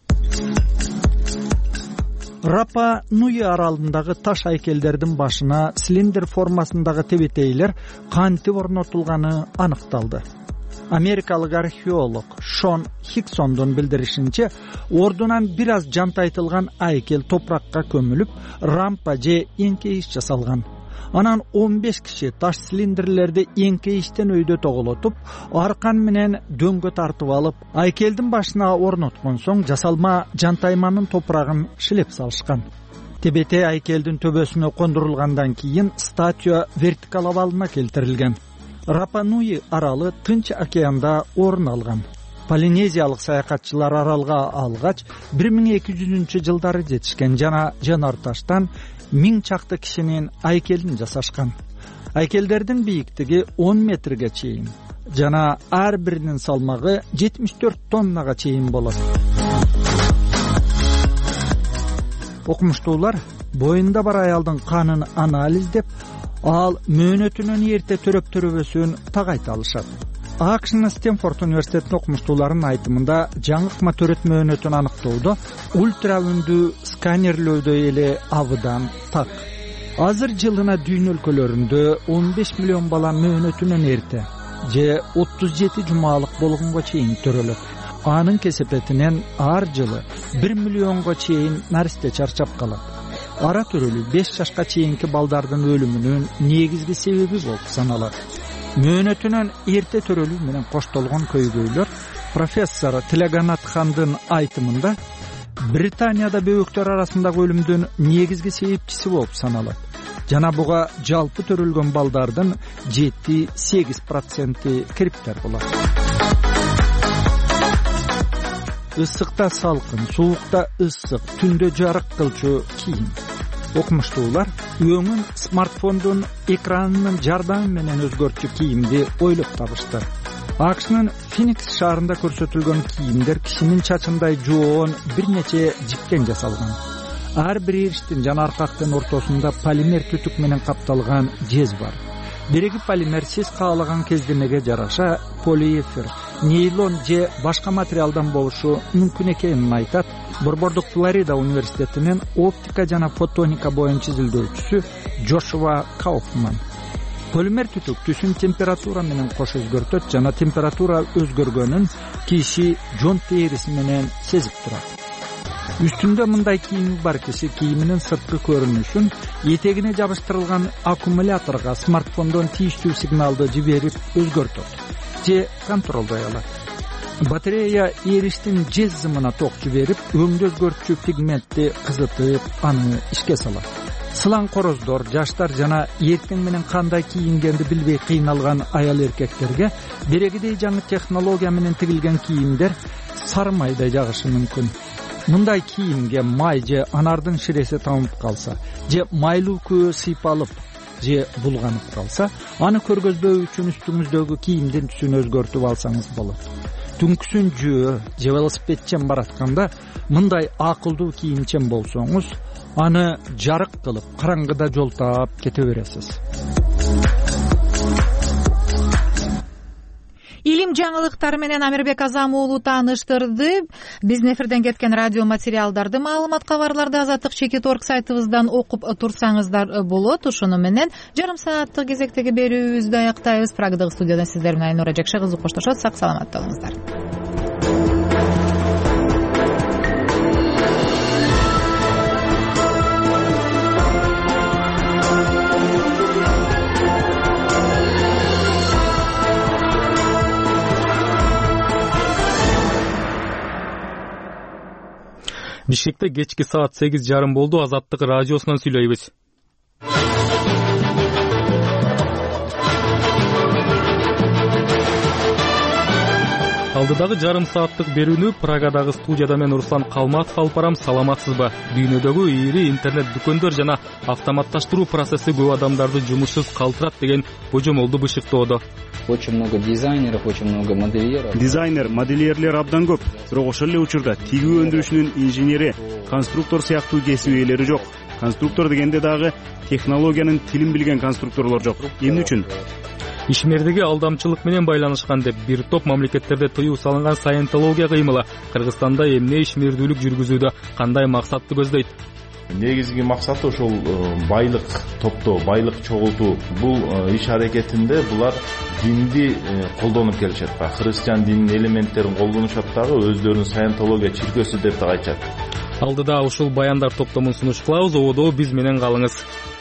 Рапа Нуи аралындагы таш айкелдердин башына цилиндр формасындагы тебетейлер кантип орнотулганы аныкталды. Америкалык археолог Шон Хиксондун билдиришинче, ордунан бир аз жантайтылган айкел топуракка көмүлүп, рампа же эңкейиш жасалган. Анан 15 киши таш цилиндрлерди эңкейиштен өйдө тоголотуп, аркан менен дөңгө тартып алып, айкелдин башына орноткон соң жасалма жантайманын топурагын шилеп салышкан. Тебете айкелдин төбөсүнө кондурулгандан кийин статуя вертикал абалына келтирилген. Рапа Нуи аралы Тынч океанда орун алган. Полинезиялык саякатчылар аралга алгач 1200 жылдары жетишкен жана жанар таштан 1000 чакты кишинин айкелин жасашкан. Айкелдердин бийиктиги 10 метрге чейин жана ар биринин салмагы 74 тоннага чейин болот. Окумуштуулар боюнда бар аялдын канын анализдеп, ал мөөнөтүнөн эрте төрөп төрөбөсүн тагайта алышат. АКШнын Стэнфорд университетинин окумуштууларынын айтымында жаңыкма төрөт мөөнөтүн аныктоодо ультра үндүү сканерлөөдө эле абыдан так. Азыр жылына дүйнө өлкөлөрүндө 15 миллион бала мөөнөтүнөн эрте же 37 жумалык болгонго чейин төрөлөт. Анын кесепетинен ар жылы 1 миллионго чейин наристе чарчап калат. Ара төрөлүү 5 жашка чейинки балдардын өлүмүнүн негизги себеби болуп саналат. Мөөнөтүнөн эрте төрөлүү менен коштолгон көйгөйлөр профессор Тилаганат Хандын айтымында Британияда бөбөктөр арасындагы өлүмдүн негизги себепчиси болуп саналат. Жана буга жалпы төрөлгөн балдардын 7-8% кириптер болот. Ысыкта салкын, суукта ысык, түндө жарык кылчу кийим. Окумуштуулар өңүн смартфондун экранынын жардамы менен өзгөртчү кийимди ойлоп табышты. АКШнын Феникс шаарында көрсөтүлгөн кийимдер кишинин чачындай жоон бир нече жиптен жасалган. Ар бир ириштин жана аркактын ортосунда полимер түтүк менен капталган жез бар. Биреги полимер сиз каалаган кездемеге жараша полиэфир, нейлон же башка материалдан болушу мүмкүн экенин айтат Борбордук Флорида университетинин оптика жана фотоника боюнча изилдөөчүсү Джошуа Кауфман. Полимер түтүк түсүн температура менен кош өзгөртөт жана температура өзгөргөнүн киши жон териси менен сезип турат. Үстүндө мындай кийими бар киши кийиминин сырткы көрүнүшүн этегине жабыштырылган аккумуляторго смартфондон тийиштүү сигналды жиберип өзгөртөт же контролдой алат. Батарея эриштин жез зымына ток жиберип, өңдө өзгөртчү пигментти кызытып, аны ишке салат. Сылаң короздор, жаштар жана эртең менен кандай кийингенди билбей кыйналган аял эркектерге берегидей жаңы технология менен тигилген кийимдер сары майдай жагышы мүмкүн. Мындай кийимге май же анардын ширеси тамып калса, же майлуу көө сыйпалып, же булганып калса, аны көргөзбөө үчүн үстүңүздөгү кийимдин түсүн өзгөртүп алсаңыз болот. Түнкүсүн жөө же велосипедчен баратканда мындай акылдуу кийимчен болсоңуз, аны жарык кылып караңгыда жолтап кете бересиз. Илим жаңылыктары менен Амирбек Азам уулу тааныштырды. Биздин эфирден кеткен радио материалдарды, маалымат кабарларды Азаттык чекит.org сайтыбыздан окуп турсаңыздар болот. Ушуну менен жарым сааттык кезектеги берүүбүздү аяктайбыз. Прагдагы студиядан сиздер менен Айнура Жакшы кызы коштошот. Сак саламатта болуңуздар. Бишкекте кечки саат 8:30 болду. Азаттык радиосунан сүйлөйбүз. Алдыдагы жарым сааттык берүүнү Прагадагы студияда мен Руслан Калматов алып барам. Саламатсызбы? Дүйнөдөгү ири интернет дүкөндөр жана автоматташтыруу процесси көп адамдарды жумушсуз калтырат деген божомолду бышыктоодо. Очень много дизайнеров, очень много модельеров. Дизайнер, модельерлер абдан көп. Бирок ошол эле учурда тигүү өндүрүшүнүн инженери, конструктор сыяктуу кесип ээлери жок. Конструктор дегенде дагы технологиянын тилин билген конструкторлор жок. Эмне үчүн? Ишмердиги алдамчылык менен байланышкан деп бир топ мамлекеттерде тыюу салынган саентология кыймылы Кыргызстанда эмне ишмердүүлүк жүргүзүүдө, кандай максатты көздөйт? Негизги максаты ошол байлык топтоо, байлык чогултуу. Бул иш аракетинде булар динди колдонуп келишет. Христиан дининин элементтерин колдонушат дагы, өздөрүнүн саентология чиркөөсү деп да айтышат. Алдыда ушул баяндар топтомун сунуш кылабыз. Ободо биз менен калыңыз.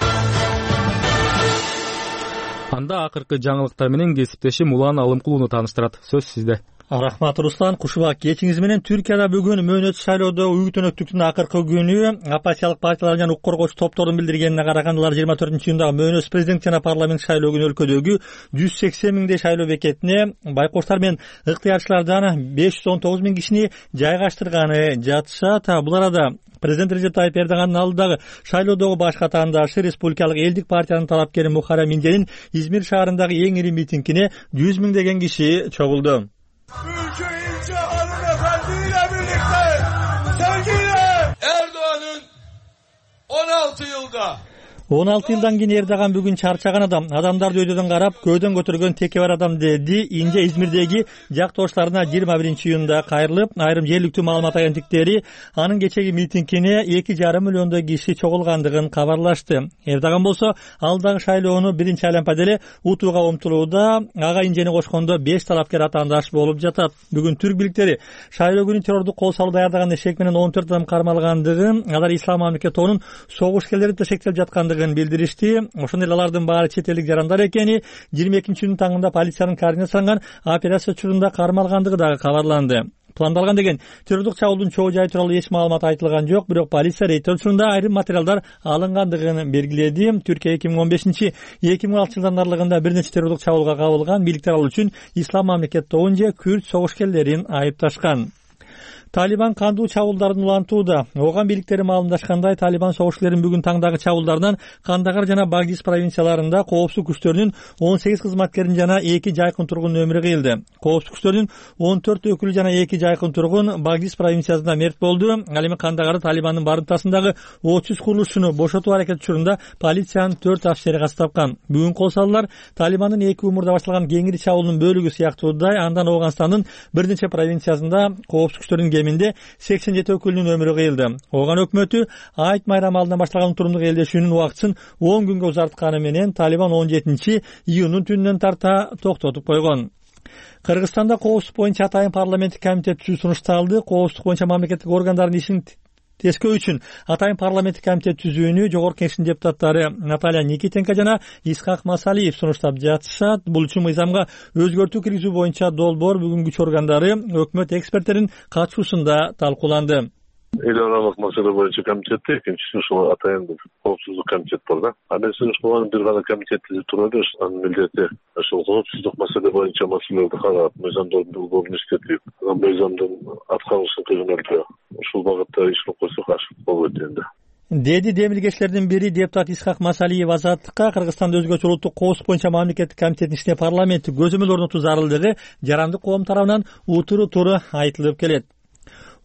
Анда акыркы жаңылыктар менен кесиптешим Улан Алымкулууну тааныштырат. Сөз сизде. Рахмат Руслан. Кушубак кечиңиз менен Түркияда бүгүн мөөнөт шайлоодо үй төнөктүктүн акыркы күнү оппозициялык партиялар жана укук коргоочу топтордун билдиргенине караганда 24-июндагы мөөнөт президент жана парламент шайлоо күнү өлкөдөгү 180 миңдей шайлоо бекетине байкоштар менен ыктыярчылардан 519 миң кишини жайгаштырганы жатышат. Бул арада президент Режеп Тайып Эрдогандын алдыдагы шайлоодогу баш катаандашы Республикалык элдик партиянын талапкери Мухаррем Инженин Измир шаарындагы эң ири митингине 100 миңдеген киши чогулду. Ülke İlçe hanımefendiyle birlikte sevgili Erdoğan'ın 16 yılda 16 yıldan kийин Эрдоган бүгүн чарчаган адамдарды өйдөдөн карап көөдөн көтөргөн теке бар адам деди. Инже Измирдеги жактоштарына 21-июнда кайрылып, айрым жергиликтүү маалымат агенттиктери анын кечеги митингине 2,5 миллиондой киши чогулгандыгын кабарлашты. Эрдоган болсо алдагы шайлоону биринчи айланпада эле утууга умтулууда. Ага Инжени кошкондо 5 талапкер атаандаш болуп жатат. Бүгүн түрк бийликтери шайлоо күнү террордук кол салуу даярдаган эшек менен 14 адам кармалгандыгын, алар ислам мамлекети тобунун согуш келери тешектелип жаткандыгын билдиришти. Ошондой эле алардын баары чет элдик жарандар экени 22-июнун таңында полициянын координацияланган операция учурунда кармалгандыгы дагы кабарланды. Пландалган деген террордук чабуулдун чоо жайы тууралуу эч маалымат айтылган жок, бирок полиция рейд учурунда айрым материалдар алынгандыгын белгиледи. Түркия 2015-2016 жылдардын аралыгында бир нече террордук чабуулга кабылган. Бийликтер ал үчүн ислам мамлекети тобун же күрд согушкерлерин айыпташкан. Талибан кандуу чабуулдарын улантууда. Оган бийликтери маалымдашкандай, Талибан согушчуларын бүгүн таңдагы чабуулдардан Кандагар жана Багдис провинцияларында коопсуздук күчтөрүнүн 18 кызматкерин жана 2 жайкын тургундун өмүрү кыйылды. Коопсуздук күчтөрүнүн 14 өкүлү жана 2 жайкын тургун Багдис провинциясында мерт болду. Ал эми Кандагар Талибандын барымтасындагы 30 курулушчуну бошотуу аракети учурунда полициянын 4 офицери каз тапкан. Бүгүн кол салуулар Талибандын 2 умурда башталган кеңири чабуулунун бөлүгү сыяктуудай, андан Оганстандын бир нече провинциясында коопсуздук күчтөрүнүн кеминде 87 өкүлүнүн өмүрү кыйылды. Оган өкмөтү Айт майрамы алдынан башталган турумдук элдешүүнүн убактысын 10 күнгө узартканы менен Талибан 17-июнун түнүнөн тарта токтотуп койгон. Кыргызстанда коопсуздук боюнча атайын парламенттик комитет түзүү сунушталды. Коопсуздук боюнча мамлекеттик органдардын ишин тескөө үчүн атайын парламенттик комитет түзүүнү Жогорку Кеңештин депутаттары Наталья Никитенко жана Исхак Масалиев сунуштап жатышат. Бул үчүн мыйзамга өзгөртүү киргизүү боюнча долбоор бүгүн күч органдары, өкмөт эксперттеринин катышуусунда талкууланды. Эл аралык маселе боюнча комитетте экинчиси ушул атайын коопсуздук комитет бар да. Андан соң ушул бир гана комитет түзүп турду. Анын милдети ошол коопсуздук маселе боюнча маселелерди карап, мыйзамдын долбоорун иштетип, мыйзамдын аткарылышын кыймылдап, ушул багытта иш кылып койсок ашык болот энди. Деди демилгечилердин бири депутат Исхак Масалиев Азаттыкка Кыргызстанда өзгөчө улуттук коопсуздук боюнча мамлекеттик комитеттин ишине парламенттик көзөмөл орнотуу зарылдыгы жарандык коом тарабынан утуру айтылып келет.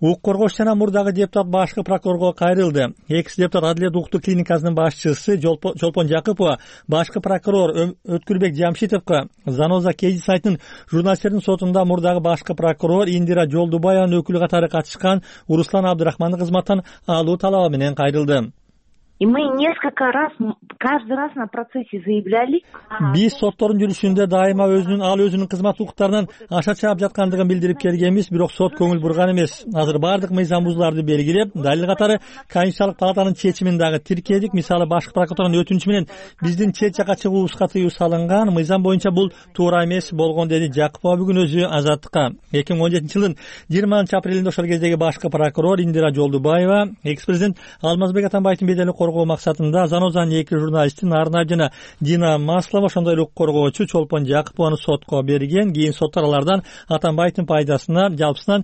укук коргоочу жана мурдагы депутат башкы прокурорго кайрылды. Экс депутат Адилет укуктук клиникасынын башчысы Чолпон Жакыпова башкы прокурор Өткүлбек Жамшитовго Заноза Кези сайтынын журналисттердин сотунда мурдагы башкы прокурор Индира Жолдубаеванын өкүлү катары катышкан Руслан Абдырахманды кызматтан алуу талабы менен кайрылды. И мы несколько раз, каждый раз на процессе заявляли. Биз соттордун жүрүшүндө дайыма ал өзүнүн кызмат укуктарынан аша чаап жаткандыгын билдирип келгенбиз, бирок сот көңүл бурган эмес. Азыр бардык мыйзам бузууларды белгилеп, далил катары Конституциялык палатанын чечимин дагы тиркедик. Мисалы башкы прокуратуранын өтүнүчү менен биздин чет жака чыгуубузга тыюу салынган. Мыйзам боюнча бул туура эмес болгон, деди Жакыпова бүгүн өзү Азаттыкка. 2017-жылдын 20-апрелинде ошол кездеги башкы прокурор Индира Жолдубаева экс-президент Алмазбек Атамбаевдин беделин коргоо максатында Занозанын эки журналисти Нарнай жана Дина Маслова, ошондой эле укук коргоочу Чолпон Жакыпованы сотко берген. Кийин соттор алардан Атамбаевдин пайдасына жалпысынан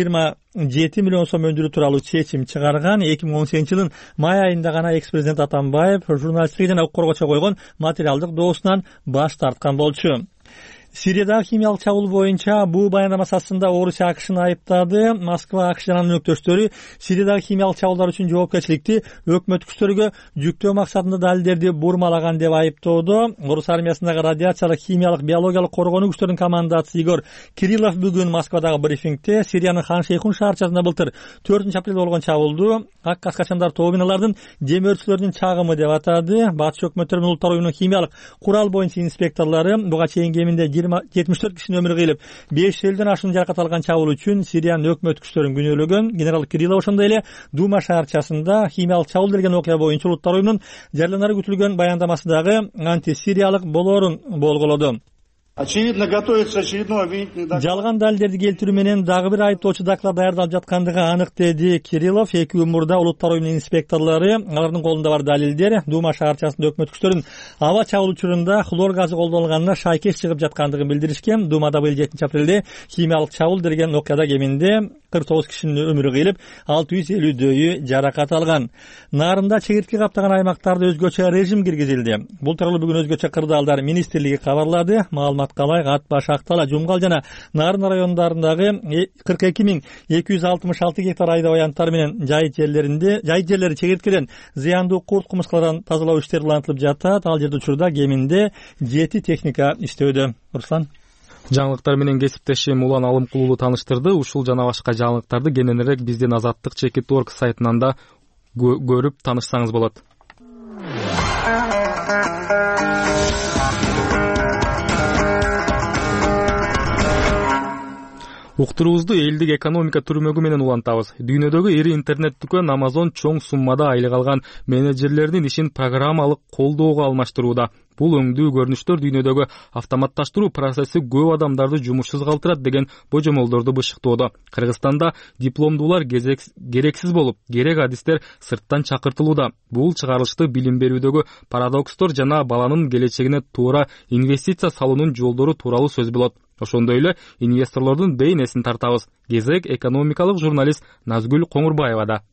27 миллион сом өндүрүү тууралуу чечим чыгарган. 2018-жылдын май айында гана экс-президент Атамбаев журналисттерге жана укук коргоочуга койгон материалдык доосунан баш тарткан болчу. Сириядагы химиялык чабуул боюнча бул баяндамасы астында Орусия АКШны айыптады. Москва АКШ жана анын өнөктөштөрү Сириядагы химиялык чабуулдар үчүн жоопкерчиликти өкмөт күчтөрүгө жүктөө максатында далилдерди бурмалаган деп айыптоодо. Орус армиясындагы радиациялык, химиялык, биологиялык коргонуу күчтөрүнүн командасы Игорь Кириллов бүгүн Москвадагы брифингде Сириянын Хан Шейхун шаарчасында былтыр 4-апрелде болгон чабуулду ак каскачандар тобу менен алардын дем өртчүлөрүнүн чагымы деп атады. Батыш өкмөттөр менен улуттар уюмунун химиялык курал боюнча инспекторлору буга чейин кеминде 74 кишинин өмүрү кыйылып, 500-ден ашуун жаракат алган чабуул үчүн Сириянын өкмөт күчтөрүн күнөөлөгөн. Генерал Кириллов ошондой эле Дума шаарчасында химиялык чабуул делген окуя боюнча улуттар уюмунун жарыяланары күтүлгөн баяндамасындагы антисириялык болоорун болголоду. Очевидно, готовится очередной обвинительный доклад. Жалган далилдерди келтирүү менен дагы бир айыптоочу доклад даярдалып жаткандыгы анык, деди Кириллов. Эки күн мурда улуттар уюмунун инспекторлору алардын колунда бар далилдер Дума шаарчасында өкмөт күчтөрүнүн аба чабуул учурунда хлор газы колдонулганына шайкеш чыгып жаткандыгын билдиришкен. Думада быйыл 7-апрелде химиялык чабуул делген окуяда кеминде 49 кишинин өмүрү кыйылып, 650дөйү жаракат алган. Нарында чегиртке каптаган аймактарда өзгөчө режим киргизилди. Бул тууралуу бүгүн өзгөчө кырдаалдар министрлиги кабарлады. Маалыматка ылайык Ат Баш, Актала, Жумгал жана Нарын райондорундағы 42.266 гектар айда аянттар менен жайыт жерлери чегирткеден зыяндуу курт кумурскалардан тазалоо иштери улантылып жатат. Ал жерде учурда кеминде 7 техника иштөөдө. Руслан. Жаңылыктар менен кесиптешим Улан Алымкулуулу тааныштырды. Ушул жана башка жаңылыктарды кененирээк биздин Азаттык.org сайтынан көрүп таанышсаңыз болот. Уктуруубузду элдик экономика түрмөгү менен улантабыз. Дүйнөдөгү ири интернет дүкөн Amazon чоң суммада айлык алган менеджерлердин ишин программалык колдоого алмаштырууда. Бул өңдүү көрүнүштөр дүйнөдөгү автоматташтыруу процесси көп адамдарды жумушсуз калтырат деген божомолдорду бышыктоодо. Кыргызстанда дипломдуулар керексиз болуп, керек адистер сырттан чакыртылууда. Бул чыгарылышты билим берүүдөгү парадокстор жана баланын келечегине туура инвестиция салуунун жолдору тууралуу сөз болот. Ошондой эле инвесторлордун бейнесин тартабыз. Кезек экономикалык журналист Назгүл Коңурбаева да.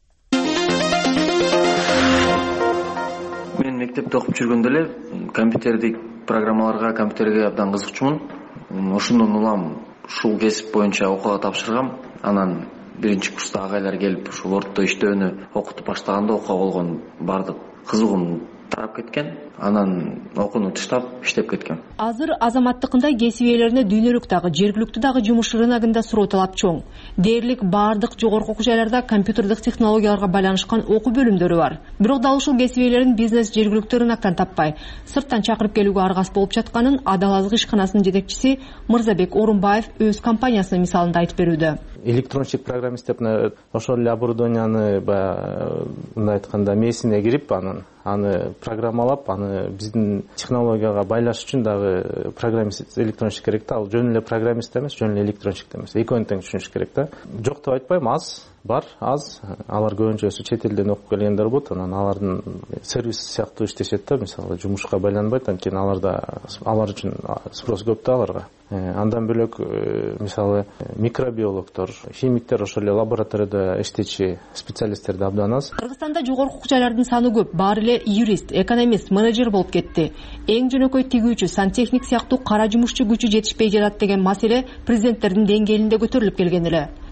Мен мектепте окуп жүргөндө эле компьютердик программаларга, компьютерге абдан кызыкчумун. Ошондон улам ушул кесип боюнча окууга тапшыргам. Анан биринчи курста агайлар келип ушул ортто иштөөнү окутуп баштаганда окууга болгон бардык кызыгуум тарап кеткен. Анан окууну таштап иштеп кеткен. Азыр азаматтыкында кесип ээлерине дүйнөлүк дагы, жергиликтүү дагы жумуш рыногунда суроо талап чоң. Дээрлик бардык жогорку окуу жайларда компьютердик технологияларга байланышкан окуу бөлүмдөрү бар. Бирок дал ушул кесип ээлерин бизнес жергиликтүү рыноктан таппай, сырттан чакырып келүүгө аргас болуп жатканын Адал азык ишканасынын жетекчиси Мырзабек Орунбаев өз компаниясынын мисалында айтып берүүдө. Электронщик программист деп ошол эле оборудованияны мындай айтканда мээсине кирип, аны программалап, аны биздин технологияга байлаш үчүн дагы программист, электронщик керек да. Ал жөн эле программист эмес, жөн эле электронщик эмес. Экөөнү тең түшүнүш керек да. Жок деп айтпайм, бар, аз. Алар көбүнчөсү чет элден окуп келгендер болот. Анан алардын сервис сыяктуу иштешет да, мисалы жумушка байланбайт, анткени алар үчүн спрос көп да аларга. Андан бөлөк мисалы микробиологдор, химиктер, ошол эле лабораторияда иштечи специалисттер да абдан аз. Кыргызстанда жогорку окуу жайлардын саны көп. Баары эле юрист, экономист, менеджер болуп кетти. Эң жөнөкөй тигүүчү, сантехник сыяктуу кара жумушчу күчү жетишпей жатат деген маселе президенттердин деңгээлинде көтөрүлүп келген эле.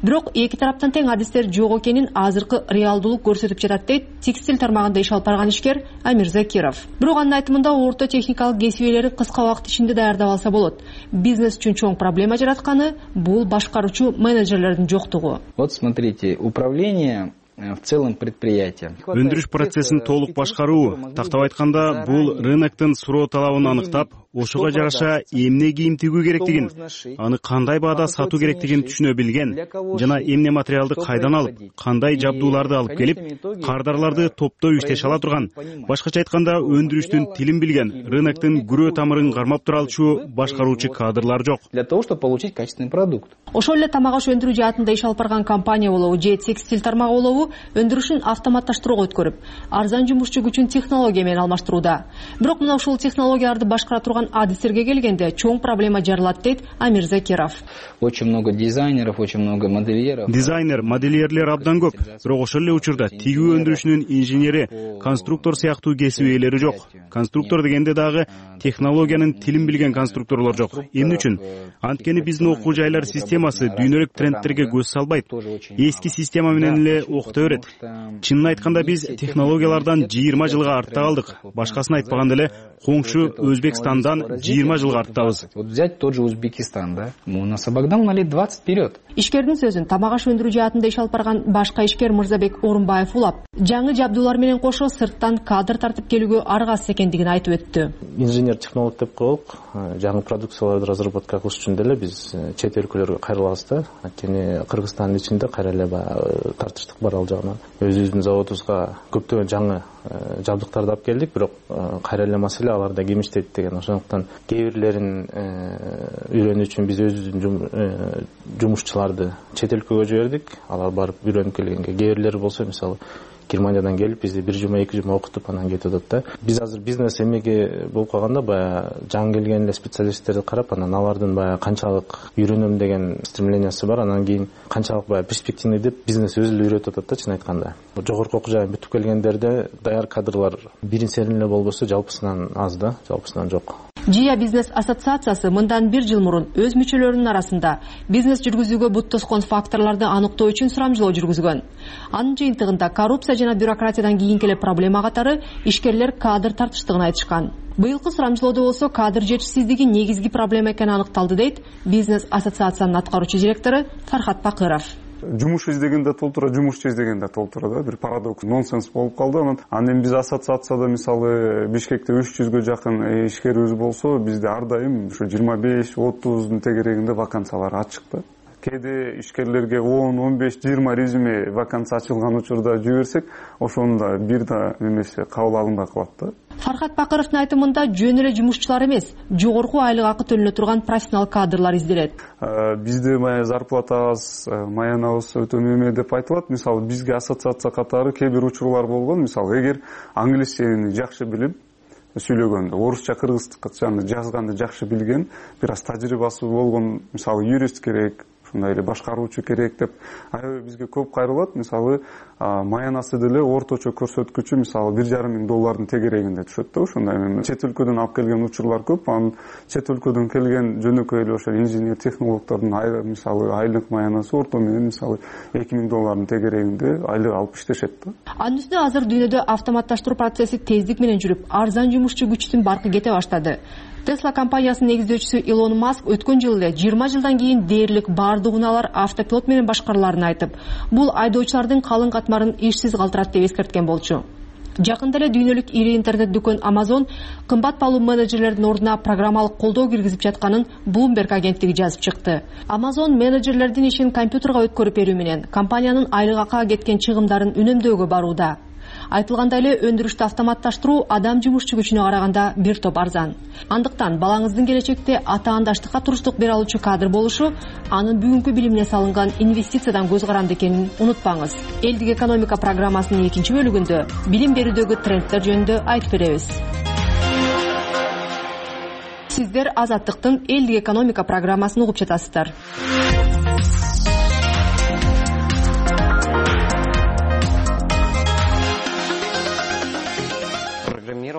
бирок эки тараптан тең адистер жок экенин азыркы реалдуулук көрсөтүп жатат дейт текстиль тармагында иш алып барган ишкер Амир Закиров. Бирок анын айтымында орто техникалык кесип ээлери кыска убакыт ичинде даярдап алса болот. Бизнес үчүн чоң проблема жаратканы бул башкаруучу менеджерлердин жоктугу. Вот смотрите, управление в целом предприятия. Өндүрүш процессин толук башкаруу, тактап айтканда, бул рыноктун суроо талабын аныктап, ошого жараша эмне кийим тигүү керектигин, аны кандай баада сатуу керектигин түшүнө билген жана эмне материалды кайдан алып, кандай жабдууларды алып келип, кардарларды топтоп иштеше ала турган, башкача айтканда өндүрүштүн тилин билген, рыноктун күрөө тамырын кармап тура алчу башкаруучу кадрлар жок. Для того, чтобы получить качественный продукт. Ошол эле тамак аш өндүрүү жаатында иш алып барган компания болобу же текстиль тармагы болобу өндүрүшүн автоматташтырууга өткөрүп, арзан жумушчу күчүн технология менен алмаштырууда. Бирок мына ушул технологияларды башкара турган адистерге келгенде чоң проблема жаралат дейт Амир Закиров. Очень много дизайнеров, очень много модельеров. Дизайнер, модельерлер абдан көп. Бирок ошол эле учурда тигүү өндүрүшүнүн инженери, конструктор сыяктуу кесип ээлери жок. Конструктор дегенде дагы технологиянын тилин билген конструкторлор жок. Эмне үчүн? Анткени биздин окуу жайлар системасы дүйнөлүк трендтерге көз салбайт. Эски система менен эле окута берет. Чынын айтканда биз технологиялардан 20 жылга артта калдык. Башкасын айтпаганда эле коңшу Өзбекстандан 20 жылга арттабыз. Вот взять тот же Узбекистан, да? У нас обогнал на лет 20 вперед. Ишкердин сөзүн тамак аш өндүрүү жаатында иш алып барган башка ишкер Мырзабек Орунбаев улап, жаңы жабдуулар менен кошо сырттан кадр тартып келүүгө аргасыз экендигин айтып өттү. Инженер технолог деп коелук, жаңы продукцияларды разработка кылыш үчүн деле биз чет өлкөлөргө кайрылабыз да. Анткени Кыргызстандын ичинде кайра эле тартыштык бар ал жагынан. Өзүбүздүн заводубузга көптөгөн жаңы жабдыктарды алып келдик, бирок кайра эле маселе аларда ким иштейт деген. Ошондуктан кээ бирлерин үйрөнүү үчүн биз өзүбүздүн жумушчуларды чет өлкөгө жибердик. Алар барып үйрөнүп келгенге, кээ бирлери болсо мисалы Германиядан келип бизди 1 жума 2 жума окутуп анан кетип атат да. Биз азыр бизнес эмеге болуп калганда жаңы келген эле специалисттерди карап, анан алардын канчалык үйрөнөм деген стремлениясы бар, анан кийин канчалык перспективный деп бизнес өзү эле үйрөтүп атат да, чын айтканда. Жогорку окуу жайын бүтүп келгендерде даяр кадрлар биринчисинен эле болбосо жалпысынан аз да, жалпысынан жок. Жия бизнес ассоциациясы мындан 1 жыл мурун өз мүчөлөрүнүн арасында бизнес жүргүзүүгө бут тоскон факторлорду аныктоо үчүн сурамжылоо жүргүзгөн. Анын жыйынтыгында коррупция жана бюрократиядан кийинки эле проблема катары ишкерлер кадр тартыштыгын айтышкан. Быйылкы сурамжылоодо болсо кадр жетишсиздиги негизги проблема экени аныкталды дейт бизнес ассоциациянын аткаруучу директору Фархат Бакыров. Жумуш издегенде толтура, жумушчу издегенде толтура да, бир парадокс, нонсенс болуп калды. Анан биз ассоциацияда мисалы Бишкекте 300гө жакын ишкерибиз болсо, бизде ар дайым ушу 25-30дун тегерегинде вакансиялар ачык да. Кээде ишкерлерге 10, 15, 20 резюме вакансия ачылган учурда жиберсек, ошондо бир да эмесе кабыл алынбай калат да. Фархат Бакыровдун айтымында жөн эле жумушчулар эмес, жогорку айлык акы төлөнө турган профессионал кадрлар изделет. Бизде зарплатабыз, маянабыз өтө неме деп айтылат. Мисалы бизге ассоциация катары кээ бир учурлар болгон. Мисалы эгер англисчени жакшы билип сүйлөгөндө, орусча, кыргызчаны жазганды жакшы билген, бир аз тажрыйбасы болгон, мисалы юрист керек, ушундай эле башкаруучу керек деп аябай бизге көп кайрылат. Мисалы маянасы деле орточо көрсөткүчү мисалы $1,500 тегерегинде түшөт да. Ушундай чет өлкөдөн алып келген учурлар көп. Анын чет өлкөдөн келген жөнөкөй эле ошо инженер технологдордун мисалы айлык маянасы орто менен мисалы $2,000 тегерегинде айлык алып иштешет да. Анын үстүнө азыр дүйнөдө автоматташтыруу процесси тездик менен жүрүп, арзан жумушчу күчтүн баркы кете баштады. Tesla компаниясынын негиздөөчүсү Илон Маск өткөн жылы эле 20 жылдан кийин дээрлик бардык унаалар автопилот менен башкарыларын айтып, бул айдоочулардын калың катмарын ишсиз калтырат деп эскерткен болчу. Жакында эле дүйнөлүк ири интернет дүкөн Amazon кымбат баалуу менеджерлердин ордуна программалык колдоо киргизип жатканын Bloomberg агенттиги жазып чыкты. Amazon менеджерлердин ишин компьютерга өткөрүп берүү менен компаниянын айлык акыга кеткен чыгымдарын үнөмдөөгө барууда. Айтылгандай эле өндүрүштү автоматташтыруу адам жумушчу күчүнө караганда бир топ арзан. Андыктан балаңыздын келечекте атаандаштыкка туруштук бере алуучу кадр болушу анын бүгүнкү билимине салынган инвестициядан көз каранды экенин унутпаңыз. Элдик экономика программасынын 2 бөлүгүндө билим берүүдөгү трендтер жөнүндө айтып беребиз. Сиздер Азаттыктын элдик экономика программасын угуп жатасыздар.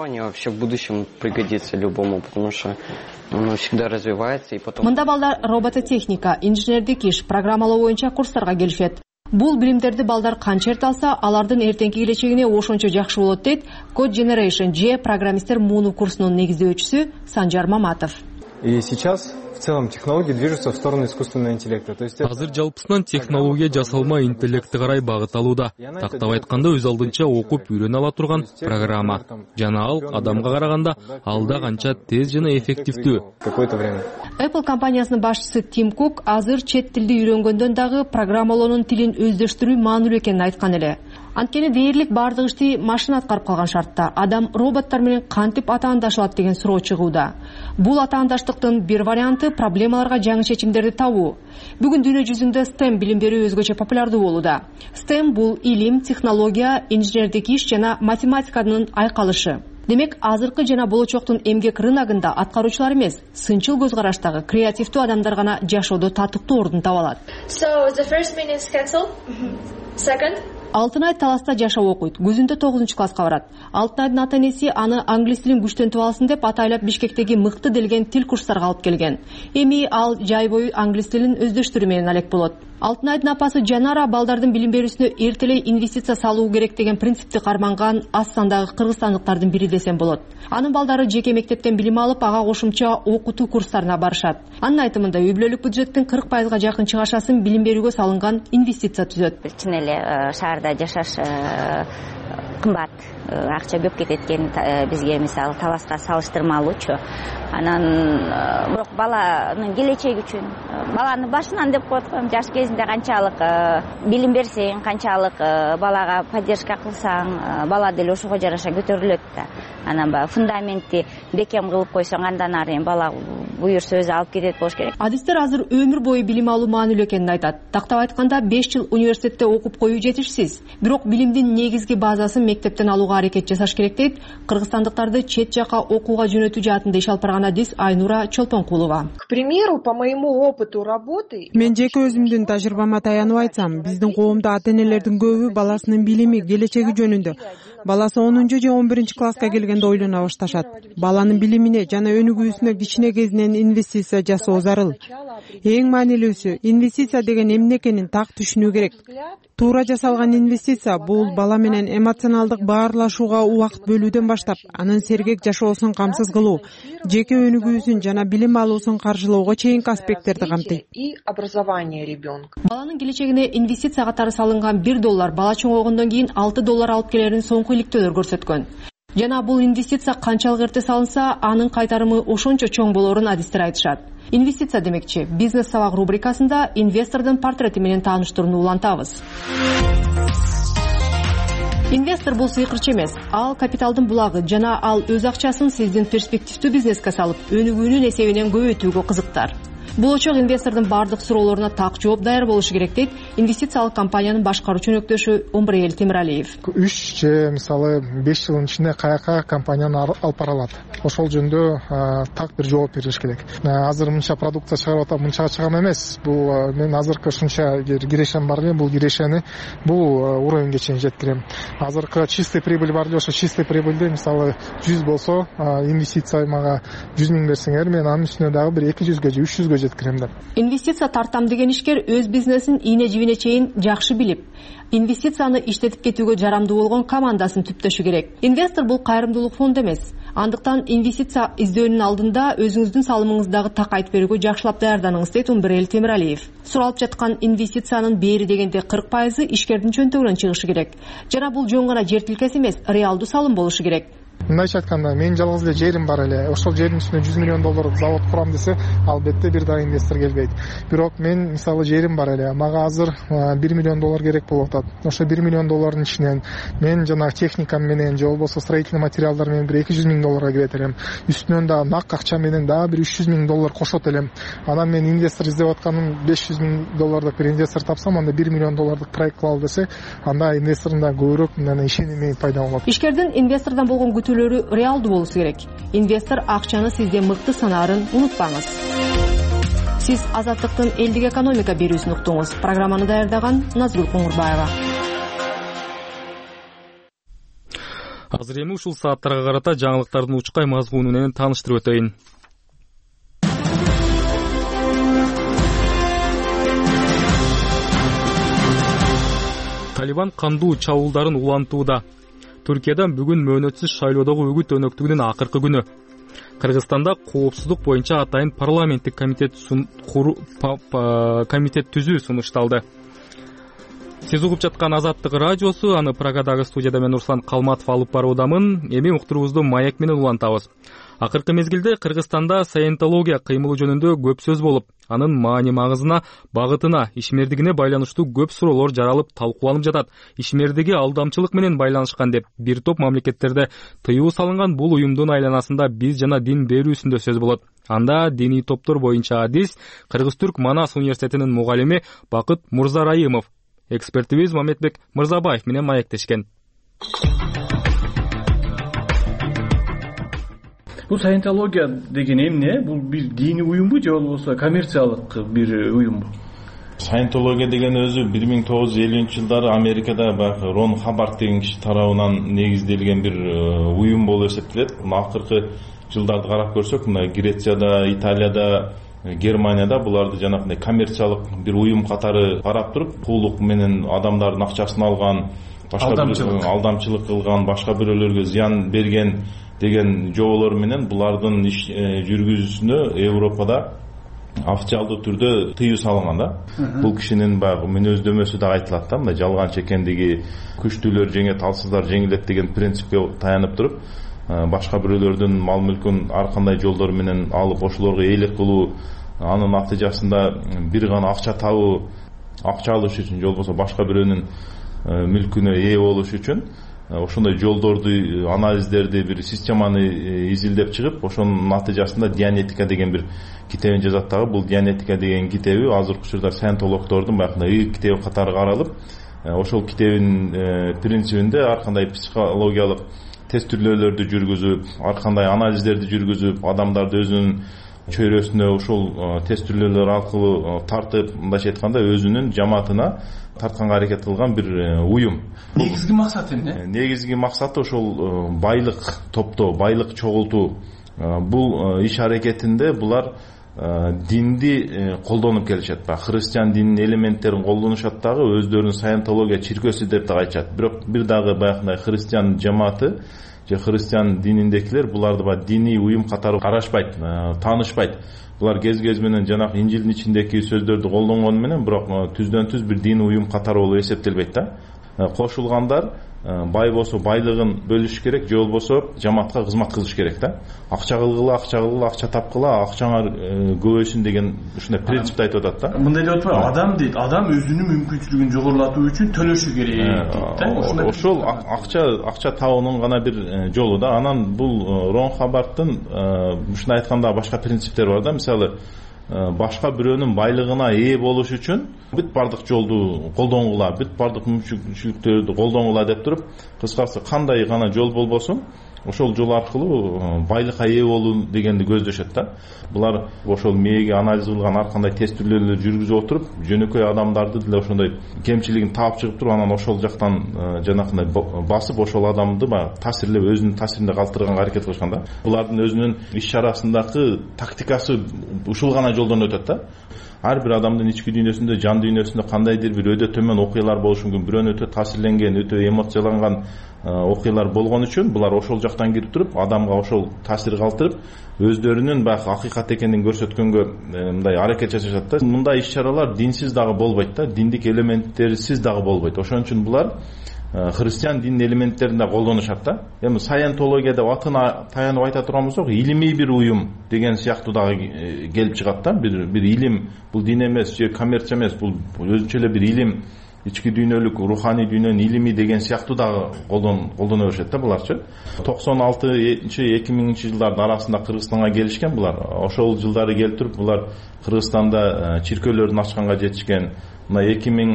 Программирование вообще в будущем пригодится любому, потому что оно всегда развивается и потом. Мында балдар робототехника, инженердик иш, программалоо боюнча курстарга келишет. Бул билимдерди балдар канча эрте алса, алардын эртеңки келечегине ошончо жакшы болот дейт Code Generation же программисттер муну курсунун негиздөөчүсү Санжар Маматов. И сейчас в целом технологии движутся в сторону искусственного интеллекта. Азыр жалпысынан технология жасалма интеллекти карай багыт алууда. Тактап айтканда өз алдынча окуп үйрөнө ала турган программа. Жана ал адамга караганда алда канча тез жана эффективдүү. Какое-то время. Apple компаниясынын башчысы Тим Кук азыр чет тилди үйрөнгөндөн дагы программалоонун тилин өздөштүрүү маанилүү экенин айткан эле. Анткени дээрлик бардык ишти машина аткарып калган шартта адам роботтор менен кантип атаандашылат деген суроо чыгууда. Бул атаандаштыктын бир варианты проблемаларга жаңы чечимдерди табуу. Бүгүн дүйнө жүзүндө STEM билим берүү өзгөчө популярдуу болууда. STEM бул илим, технология, инженердик иш жана математиканын айкалышы. Демек, азыркы жана болочоктун эмгек рыногунда аткаруучулар эмес, сынчыл көз караштагы креативдүү адамдар гана жашоодо татыктуу ордун таба алат. Алтынай Таласта жашап окуйт. Күзүндө 9-класска барат. Алтынайдын ата-энеси аны англис тилин күчтөнтүп алсын деп атайлап Бишкектеги мыкты делген тил курстарга алып келген. Эми ал жай бою англис тилин өздөштүрүү менен алек болот. Алтынайдын апасы Жанара балдардын билим берүүсүнө эртелей инвестиция салуу керек деген принципти карманган аз сандагы кыргызстандыктардын бири десем болот. Анын балдары жеке мектептен билим алып, ага кошумча окутуу курстарына барышат. Анын айтымында үй бүлөлүк бюджеттин 40%га жакын чыгашасын билим берүүгө салынган инвестиция түзөт. Чын эле шаарда жашаш кымбат, акча көп кетет экен бизге, мисалы Таласка салыштырмалуучу. Анан бирок баланын келечеги үчүн, баланы башынан деп коет коем, жаш кезинде канчалык билим берсең, канчалык балага поддержка кылсаң, бала деле ошого жараша көтөрүлөт да. Анан баягы фундаментти бекем кылып койсоң, андан ары бала буюрса өзү алып кетет болуш керек. Адистер азыр өмүр бою билим алуу маанилүү экенин айтат. Тактап айтканда 5 жыл университетте окуп коюу жетишсиз. Бирок билимдин негизги базасын мектептен алууга аракет жасаш керек дейт кыргызстандыктарды чет жака окууга жөнөтүү жаатында иш алып барган адис Айнура Чолпонкулова. К примеру, по моему опыту работы, мен жеке өзүмдүн тажрыйбама таянып айтсам, биздин коомдо ата-энелердин көбү баласынын билими, келечеги жөнүндө, баласы 10 же 11 класска келгенде ойлоно башташат. Баланын билимине жана өнүгүүсүнө кичине кезинен инвестиция жасоо зарыл. Эң маанилүүсү, инвестиция деген эмне экенин так түшүнүү керек. Туура жасалган инвестиция бул бала менен эмоционалдык баарлашууга убакыт бөлүүдөн баштап, анын сергек жашоосун камсыз кылуу, жеке өнүгүүсүн жана билим алуусун каржылоого чейинки аспекттерди камтыйт. И образование ребенка. Баланын келечегине инвестиция катары салынган $1 бала чоңойгондон кийин $6 алып келерин соңку иликтөөлөр көрсөткөн. Жана бул инвестиция канчалык эрте салынса, анын кайтарымы ошончо чоң болорун адистер айтышат. Инвестиция демекчи, бизнес сабак рубрикасында инвестордун портрети менен тааныштырууну улантабыз. Инвестор бул сыйкырчы эмес, ал капиталдын булагы жана ал өз акчасын сиздин перспективдүү бизнеске салып, өнүгүүнүн эсебинен көбөйтүүгө кызыктар. Болочок инвестордун бардык суроолоруна так жооп даяр болушу керек дейт инвестициялык компаниянын башкаруучу өнөктөшү Омбурел Темиралиев. 3 же мисалы 5 жылдын ичинде каяка компанияны алып бара алат. Ошол жөнүндө так бир жооп бериш керек. Азыр мынча продукция чыгарып атам, мынчага чыгам эмес. Бул мен азыркы ушунча кирешем бар эле, бул кирешени бул уровеньге чейин жеткирем. Азыркы чистый прибыль бар эле, ошо чистый прибыльди мисалы 100 болсо, инвестиция мага 100 000 берсеңер, мен анын үстүнө дагы бир 200 же 300 жеткирем деп. Инвестиция тартам деген ишкер өз бизнесин ийне жибине чейин жакшы билип, инвестицияны иштетип кетүүгө жарамдуу болгон командасын түптөшү керек. Инвестор бул кайрымдуулук фонду эмес. Андыктан инвестиция издөөнүн алдында өзүңүздүн салымыңыздагы так айтып берүүгө жакшылап даярданыңыз дейт Омбурел Темиралиев. Суралып жаткан инвестициянын бери дегенде 40% ишкердин чөнтөгүнөн чыгышы керек. Жана бул жөн гана жер тилкеси эмес, реалдуу салым болушу керек. Мындайча айтканда, мен жалгыз эле жерим бар эле. Ошол жердин үстүнө $100 миллион завод курам десе, албетте бир дагы инвестор келбейт. Бирок мен мисалы жерим бар эле. Мага азыр $1 миллион керек болуп атат. Ошо $1 миллион ичинен мен жана техникам менен же болбосо строительный материалдар менен бир $200 000 кебет элем. Үстүнөн дагы нак акча менен дагы бир $300 000 кошот элем. Анан мен инвестор издеп атканым $500 000 бир инвестор тапсам, анда $1 миллион проект кылалы десе, анда инвестордун да көбүрөөк ишеними пайда болот. Ишкердин инвестордон болгон күтүүлөрү реалдуу болушу керек. Инвестор акчаны сизде мыкты санаарын унутпаңыз. Сиз Азаттыктын элдик экономика берүүсүн уктуңуз. Программаны даярдаган Назгүл Коңурбаева. Азыр эми ушул сааттарга карата жаңылыктардын учкай мазмуну менен тааныштырып өтөйүн. Талибан кандуу чабуулдарын улантууда. Түркиядан бүгүн мөөнөтсүз шайлоодогу үгүт өнөктүгүнүн акыркы күнү. Кыргызстанда коопсуздук боюнча атайын парламенттик комитет түзүү сунушталды. Сиз угуп жаткан Азаттык радиосу, аны Прагадагы студияда мен Руслан Калматов алып баруудамын. Эми уктуруубузду маек менен улантабыз. Акыркы мезгилде Кыргызстанда саентология кыймылы жөнүндө көп сөз болуп, анын маани магызына, багытына, ишмердигине байланыштуу көп суроолор жаралып талкууланып жатат. Ишмердиги алдамчылык менен байланышкан деп бир топ мамлекеттерде тыюу салынган бул уюмдун айланасында биз жана дин берүүсүндө сөз болот. Анда диний топтор боюнча адис Кыргыз-Түрк Манас университетинин мугалими Бакыт Мурзарайымов, экспертибиз Мамедбек Мырзабаев менен маектешкен. Бул саентология деген эмне? Бул бир диний уюмбу же болбосо коммерциялык бир уюмбу? Саентология деген өзү 1950-жылдары Америкада баягы Рон Хаббард деген киши тарабынан негизделген бир уюм болуп эсептелет. Акыркы жылдарды карап көрсөк, мына Грецияда, Италияда, Германияда буларды жанагындай коммерциялык бир уюм катары карап туруп, куулук менен адамдардын акчасын алган, алдамчылык кылган, башка бирөөлөргө зыян берген деген жоболор менен булардын иш жүргүзүүсүнө Европада официалдуу түрдө тыюу салынган да. Бул кишинин баягы мүнөздөмөсү да айтылат да, мындай жалган чекендиги, күчтүүлөр жеңет, алсыздар жеңилет деген принципке таянып туруп, башка бирөөлөрдүн мал мүлкүн ар кандай жолдор менен алып ошолорго ээлик кылуу, анын натыйжасында бир гана акча табуу, акча алыш үчүн же болбосо башка бирөөнүн мүлкүнө ээ болуш үчүн ошондой жолдорду, анализдерди, бир системаны изилдеп чыгып, ошонун натыйжасында Дианетика деген бир китебин жазат дагы. Бул Дианетика деген китеби азыркы учурда саентологдордун баягындай ыйык китеби катары каралып, ошол китебин принцибинде ар кандай психологиялык тест түрлөөлөрдү жүргүзүп, ар кандай анализдерди жүргүзүп, адамдарды өзүнүн чөйрөсүнө ушул тест түрлөөлөр аркылуу тартып, мындайча айтканда өзүнүн жамаатына тартканга аракет кылган бир уюм. Негизги максаты эмне? Негизги максаты ошол байлык топтоо, байлык чогултуу. Бул иш аракетинде булар динди колдонуп келишет. Христиан дининин элементтерин колдонушат дагы, өздөрүнүн саентология чиркөөсү деп да айтышат. Бирок бир дагы баягындай христиан жамааты же христиан дининдекилер буларды диний уюм катары карашпайт, таанышпайт. Булар кез менен жанагы Инжилдин ичиндеги сөздөрдү колдонгону менен бирок түздөн-түз бир диний уюм катары болуп эсептелбейт да. Кошулгандар бай болсо байлыгын бөлүш керек, же болбосо жамаатка кызмат кылыш керек да. Акча кылгыла, акча тапкыла, акчаңар көбөйсүн деген ушундай принципти айтып атат да. Мындай деп атпайбы? Адам дейт, адам өзүнүн мүмкүнчүлүгүн жогорулатуу үчүн төлөшү керек дейт да. Ошол акча табуунун гана бир жолу да. Анан бул Рон Хаббардтын ушундай айтканда башка принциптери бар да. Мисалы, башка бирөөнүн байлыгына ээ болуш үчүн бүт бардык жолду колдонгула, бүт бардык мүмкүнчүлүктөрдү колдонгула деп туруп, кыскасы кандай гана жол болбосун, ошол жол аркылуу байлыкка ээ болуу дегенди көздөшөт да. Булар ошол мээге анализ кылган ар кандай тест түрлөөлөрдү жүргүзүп отуруп, жөнөкөй адамдарды деле ошондой кемчилигин таап чыгып туруп, анан ошол жактан жанакындай басып, ошол адамды таасирлеп, өзүнүн таасиринде калтырганга аракет кылышкан да. Булардын өзүнүн иш чарасындагы тактикасы ушул гана жолдон өтөт да. Ар бир адамдын ички дүйнөсүндө, жан дүйнөсүндө кандайдыр бир өтө төмөн окуялар болушу мүмкүн. Бирөөнү өтө таасирленген, өтө эмоцияланган окуялар болгон үчүн булар ошол жактан кирип туруп, адамга ошол таасир калтырып, өздөрүнүн баягы акыйкат экенин көрсөткөнгө мындай аракет жасашат да. Мындай иш-чаралар динсиз дагы болбойт да, диндик элементтерсиз дагы болбойт. Ошон үчүн булар христиан динин элементтерин да колдонушат да. Эми саентология деп атына таянып айта турган болсок, илимий бир уюм деген сыяктуу дагы келип чыгат да. Бир илим, бул дин эмес же коммерция эмес, бул өзүнчө эле бир илим, ички дүйнөлүк, руханий дүйнөнүн илими деген сыяктуу дагы колдоно беришет да буларчы. 96-2000 жылдардын арасында Кыргызстанга келишкен булар. Ошол жылдары келип туруп, булар Кыргызстанда чиркөөлөрдүн ачканга жетишкен. Мына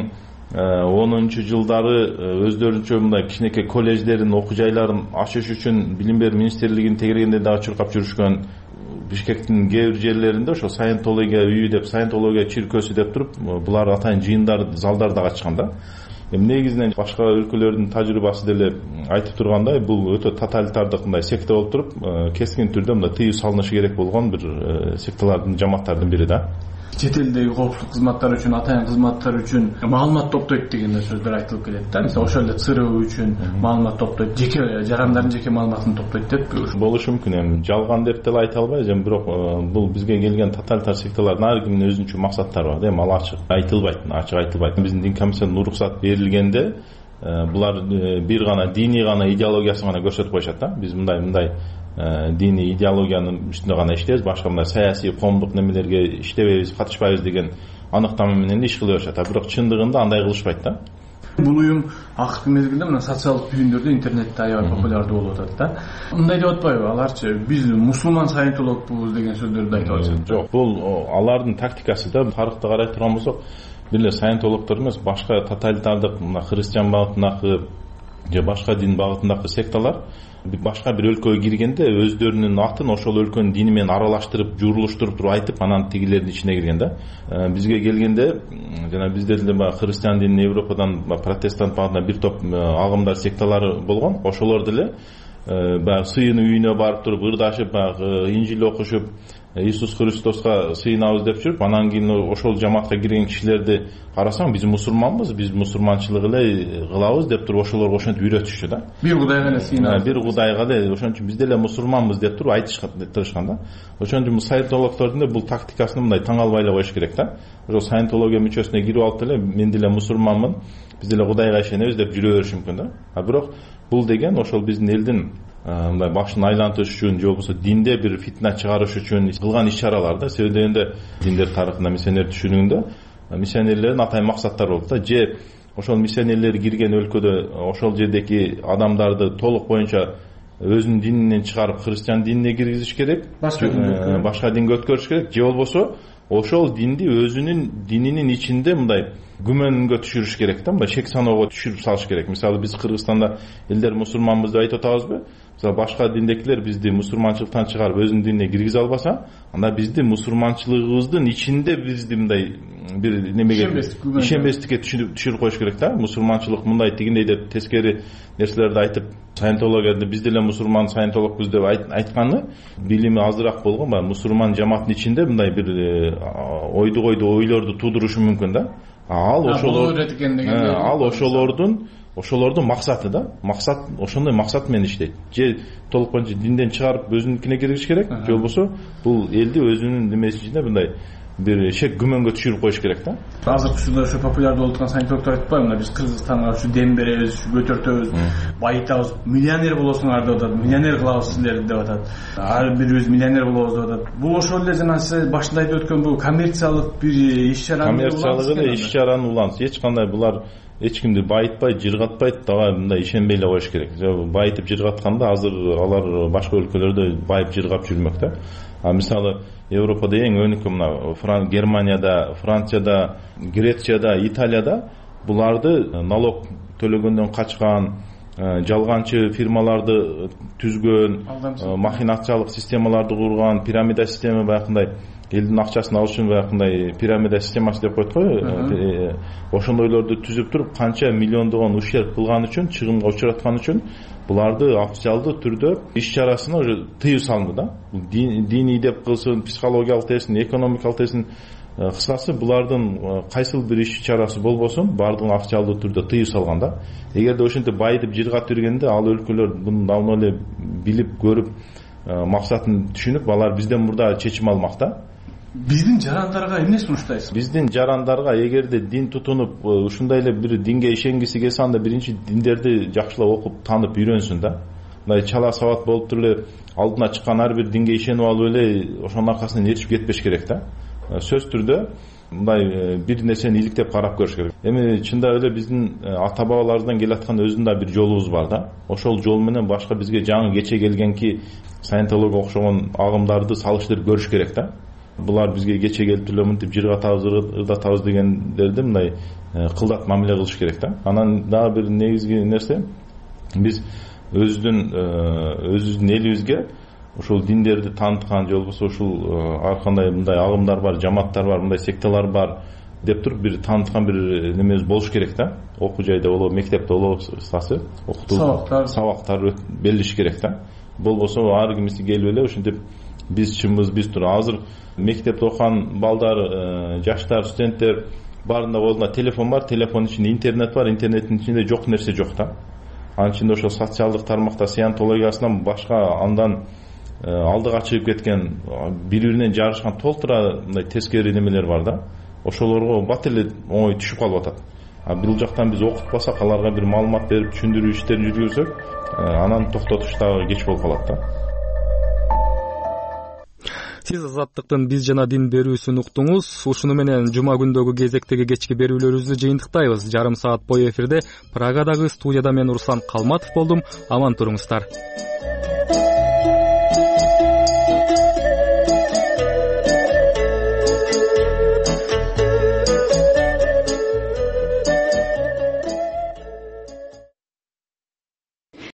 2010 жылдары өздөрүнчө мындай кичинекей колледждердин, окуу жайларын ачыш үчүн Билим берүү министрлигинин тегерегинде дагы чуркап жүрүшкөн. Бишкектин кээ бир жерлеринде ошо саентология үйү деп, саентология чиркөөсү деп туруп, булар атайын жыйындар, залдар дагы ачкан да. Негизинен башка өлкөлөрдүн тажрыйбасы деле айтып тургандай бул өтө тоталитардык мындай секта болуп туруп кескин түрдө мындай тыюу салынышы керек болгон бир секталардын жамааттардын бири да. Чет элдеги коопсуздук кызматтары үчүн, атайын кызматтар үчүн маалымат топтойт деген сөздөр айтылып келет да. Мисалы ошол эле ЦРУ үчүн маалымат топтойт, жеке жарандардын жеке маалыматын топтойт деп болушу мүмкүн. Эми жалган деп деле айта албайбыз, бирок бул бизге келген тоталитар секталардын ар кимдин өзүнчө максаттары бар. Эми ал ачык айтылбайт. Биздин дин комиссиясынан уруксат берилгенде булар бир гана диний гана идеологиясын гана көрсөтүп коюшат да. Биз мындай диний идеологиянын үстүндө гана иштейбиз, башка мындай саясий коомдук немелерге иштебейбиз, катышпайбыз деген аныктама менен иш кылып атышат. Бирок чындыгында андай кылышпайт да. Бул уюм акыркы мезгилде мына социалдык түйүндөрдө интернетте аябай популярдуу болуп атат да. Мындай деп атпайбы аларчы биз мусулман саентологбуз деген сөздөрдү айтып атышат. Жок, бул алардын тактикасы да. Тарыхты карай турган болсок, бир эле саентологдор эмес, башка тоталитардык мына христиан багытындагы же башка дин багытындагы секталар башка бир өлкөгө киргенде өздөрүнүн атын ошол өлкөнүн дини менен аралаштырып, журулуштуруп туруп айтып, анан тигилердин ичине кирген да. Бизге келгенде жана бизде деле баягы христиан динин Европадан протестант багытына бир топ агымдар, секталары болгон. Ошолор деле баягы сыйынын үйүнө барып туруп, ырдашып, баягы инжил окушуп, Иисус Христоска сыйынабыз деп жүрүп, анан кийин ошол жамаатка кирген кишилерди карасаң, биз мусулманбыз, биз мусулманчылык эле кылабыз деп туруп ошолорго ошентип үйрөтүшчү да. Бир кудайга эле сыйынабыз. Бир кудайга эле, ошон үчүн биз деле мусулманбыз деп туруп айтышкан, тырышкан да. Ошон үчүн саентологдордун да бул тактикасын мындай таң албай эле коюш керек да. Ошол саентология мүчөсүнө кирип алып деле мен деле мусулманмын, биз деле кудайга ишенебиз деп жүрө бериши мүмкүн да. Бирок бул деген ошол биздин элдин мындай башын айлантыш үчүн же болбосо динде бир фитна чыгарыш үчүн кылган иш-чаралар да. Себеби дегенде диндер тарыхында миссионер түшүнүгүндө миссионерлердин атайын максаттары болот да. Же ошол миссионерлер кирген өлкөдө ошол жердеки адамдарды толук боюнча өзүнүн дининен чыгарып христиан динине киргизиш керек, башка динге өткөрүш керек, же болбосо ошол динди өзүнүн дининин ичинде мындай күмөнгө түшүрүш керек да, мындай шек саноого түшүрүп салыш керек. Мисалы биз Кыргызстанда элдер мусулманбыз деп айтып атабызбы? Мисалы башка диндекилер бизди мусулманчылыктан чыгарып өзүнүн динине киргизе албаса, анда бизди мусулманчылыгыбыздын ичинде бизди мындай бир немеге ишенбестикке түшүрүп коюш керек да. Мусулманчылык мындай тигиндей деп тескери нерселерди айтып, саентологияда биз деле мусулман саентологбуз деп айтканы билими азыраак болгон баягы мусулман жамааттын ичинде мындай бир ойлорду туудурушу мүмкүн да. Ал ошолордун максаты да. Максат ошондой максат менен иштейт. Же толук боюнча динден чыгарып өзүнүкүнө киргизиш керек, же болбосо бул элди өзүнүн немеси ичинде мындай бир шек күмөнгө түшүрүп коюш керек да. Азыркы учурда ошо популярдуу болуп турган саентологдор айтпайбы, мына биз Кыргызстанга ушу дем беребиз, көтөртөбүз, байытабыз, миллионер болосуңар деп атат, миллионер кылабыз силерди деп атат. Ар бирибиз миллионер болобуз деп атат. Бул ошол эле жана сиз башында айтып өткөн бул коммерциялык бир иш-чара. Коммерциялык эле иш-чаранын уланысы. Эч кандай булар эч кимди байытпайт, жыргатпайт, дагы мындай ишенбей эле коюш керек. Байытып жыргатканда азыр алар башка өлкөлөрдө байып жыргап жүрмөк да. Мисалы Европада эң өнүккөн мына Германияда, Францияда, Грецияда, Италияда буларды налог төлөгөндөн качкан, жалганчы фирмаларды түзгөн, махинациялык системаларды курган, пирамида система баягындай элдин акчасын алыш үчүн баягындай пирамида системасы деп коет го. Ошондойлорду түзүп туруп канча миллиондогон ущерб кылган үчүн, чыгымга учураткан үчүн буларды официалдуу түрдө иш-чарасына уже тыюу салынды да. Диний деп кылсын, психологиялык десин, экономикалык десин, кыскасы булардын кайсыл бир иш-чарасы болбосун, бардыгын официалдуу түрдө тыюу салган да. Эгерде ошентип байытып жыргатып жүргенде ал өлкөлөр буну давно эле билип көрүп, максатын түшүнүп, алар бизден мурда чечим алмак да. Биздин жарандарга эмне сунуштайсыз? Биздин жарандарга эгерде дин тутунуп, ушундай эле бир динге ишенгиси келсе, анда биринчи диндерди жакшылап окуп, танып, үйрөнсүн да. Мындай чала сабат болуп туруп эле алдына чыккан ар бир динге ишенип алып эле ошонун аркасынан ээрчип кетпеш керек да. Сөз түрдө мындай бир нерсени иликтеп карап көрүш керек. Эми чындап эле биздин ата бабаларыбыздан келаткан өзүнүн да бир жолубуз бар да. Ошол жол менен башка бизге жаңы кече келгенки саентология окшогон агымдарды салыштырып көрүш керек да. Булар бизге кече келип эле мынтип жыргатабыз, ырдатабыз дегендерди мындай кылдат мамиле кылыш керек да. Анан дагы бир негизги нерсе, биз өзүбүздүн элибизге ошол диндерди тааныткан, же болбосо ушул ар кандай мындай агымдар бар, жамааттар бар, мындай секталар бар, деп туруп бир тааныткан бир немебиз болуш керек да. Окуу жайда болобу, мектепте болобу, сабактар берилиш керек да. Болбосо ар кимиси келип эле ушинтип биз чынбыз, биз туруп азыр мектепте окуган балдар, жаштар, студенттер баарында колунда телефон бар, телефондун ичинде интернет бар, интернеттин ичинде жок нерсе жок да. Анын ичинде ошо социалдык тармакта саентологиясынан башка андан алдыга чыгып кеткен, бири-биринен жарышкан толтура мындай тескери немелер бар да. Ошолорго бат эле оңой түшүп калып атат. Бул жактан биз окутпасак, аларга бир маалымат берип, түшүндүрүү иштерин жүргүзсөк, анан токтотуш дагы кеч болуп калат да. Сиз Азаттыктын биз жана дин берүүсүн уктуңуз. Ушуну менен жума күндөгү кезектеги кечки берүүлөрүбүздү жыйынтыктайбыз. Жарым саат бою эфирде Прагадагы студияда мен Руслан Калматов болдум. Аман туруңуздар.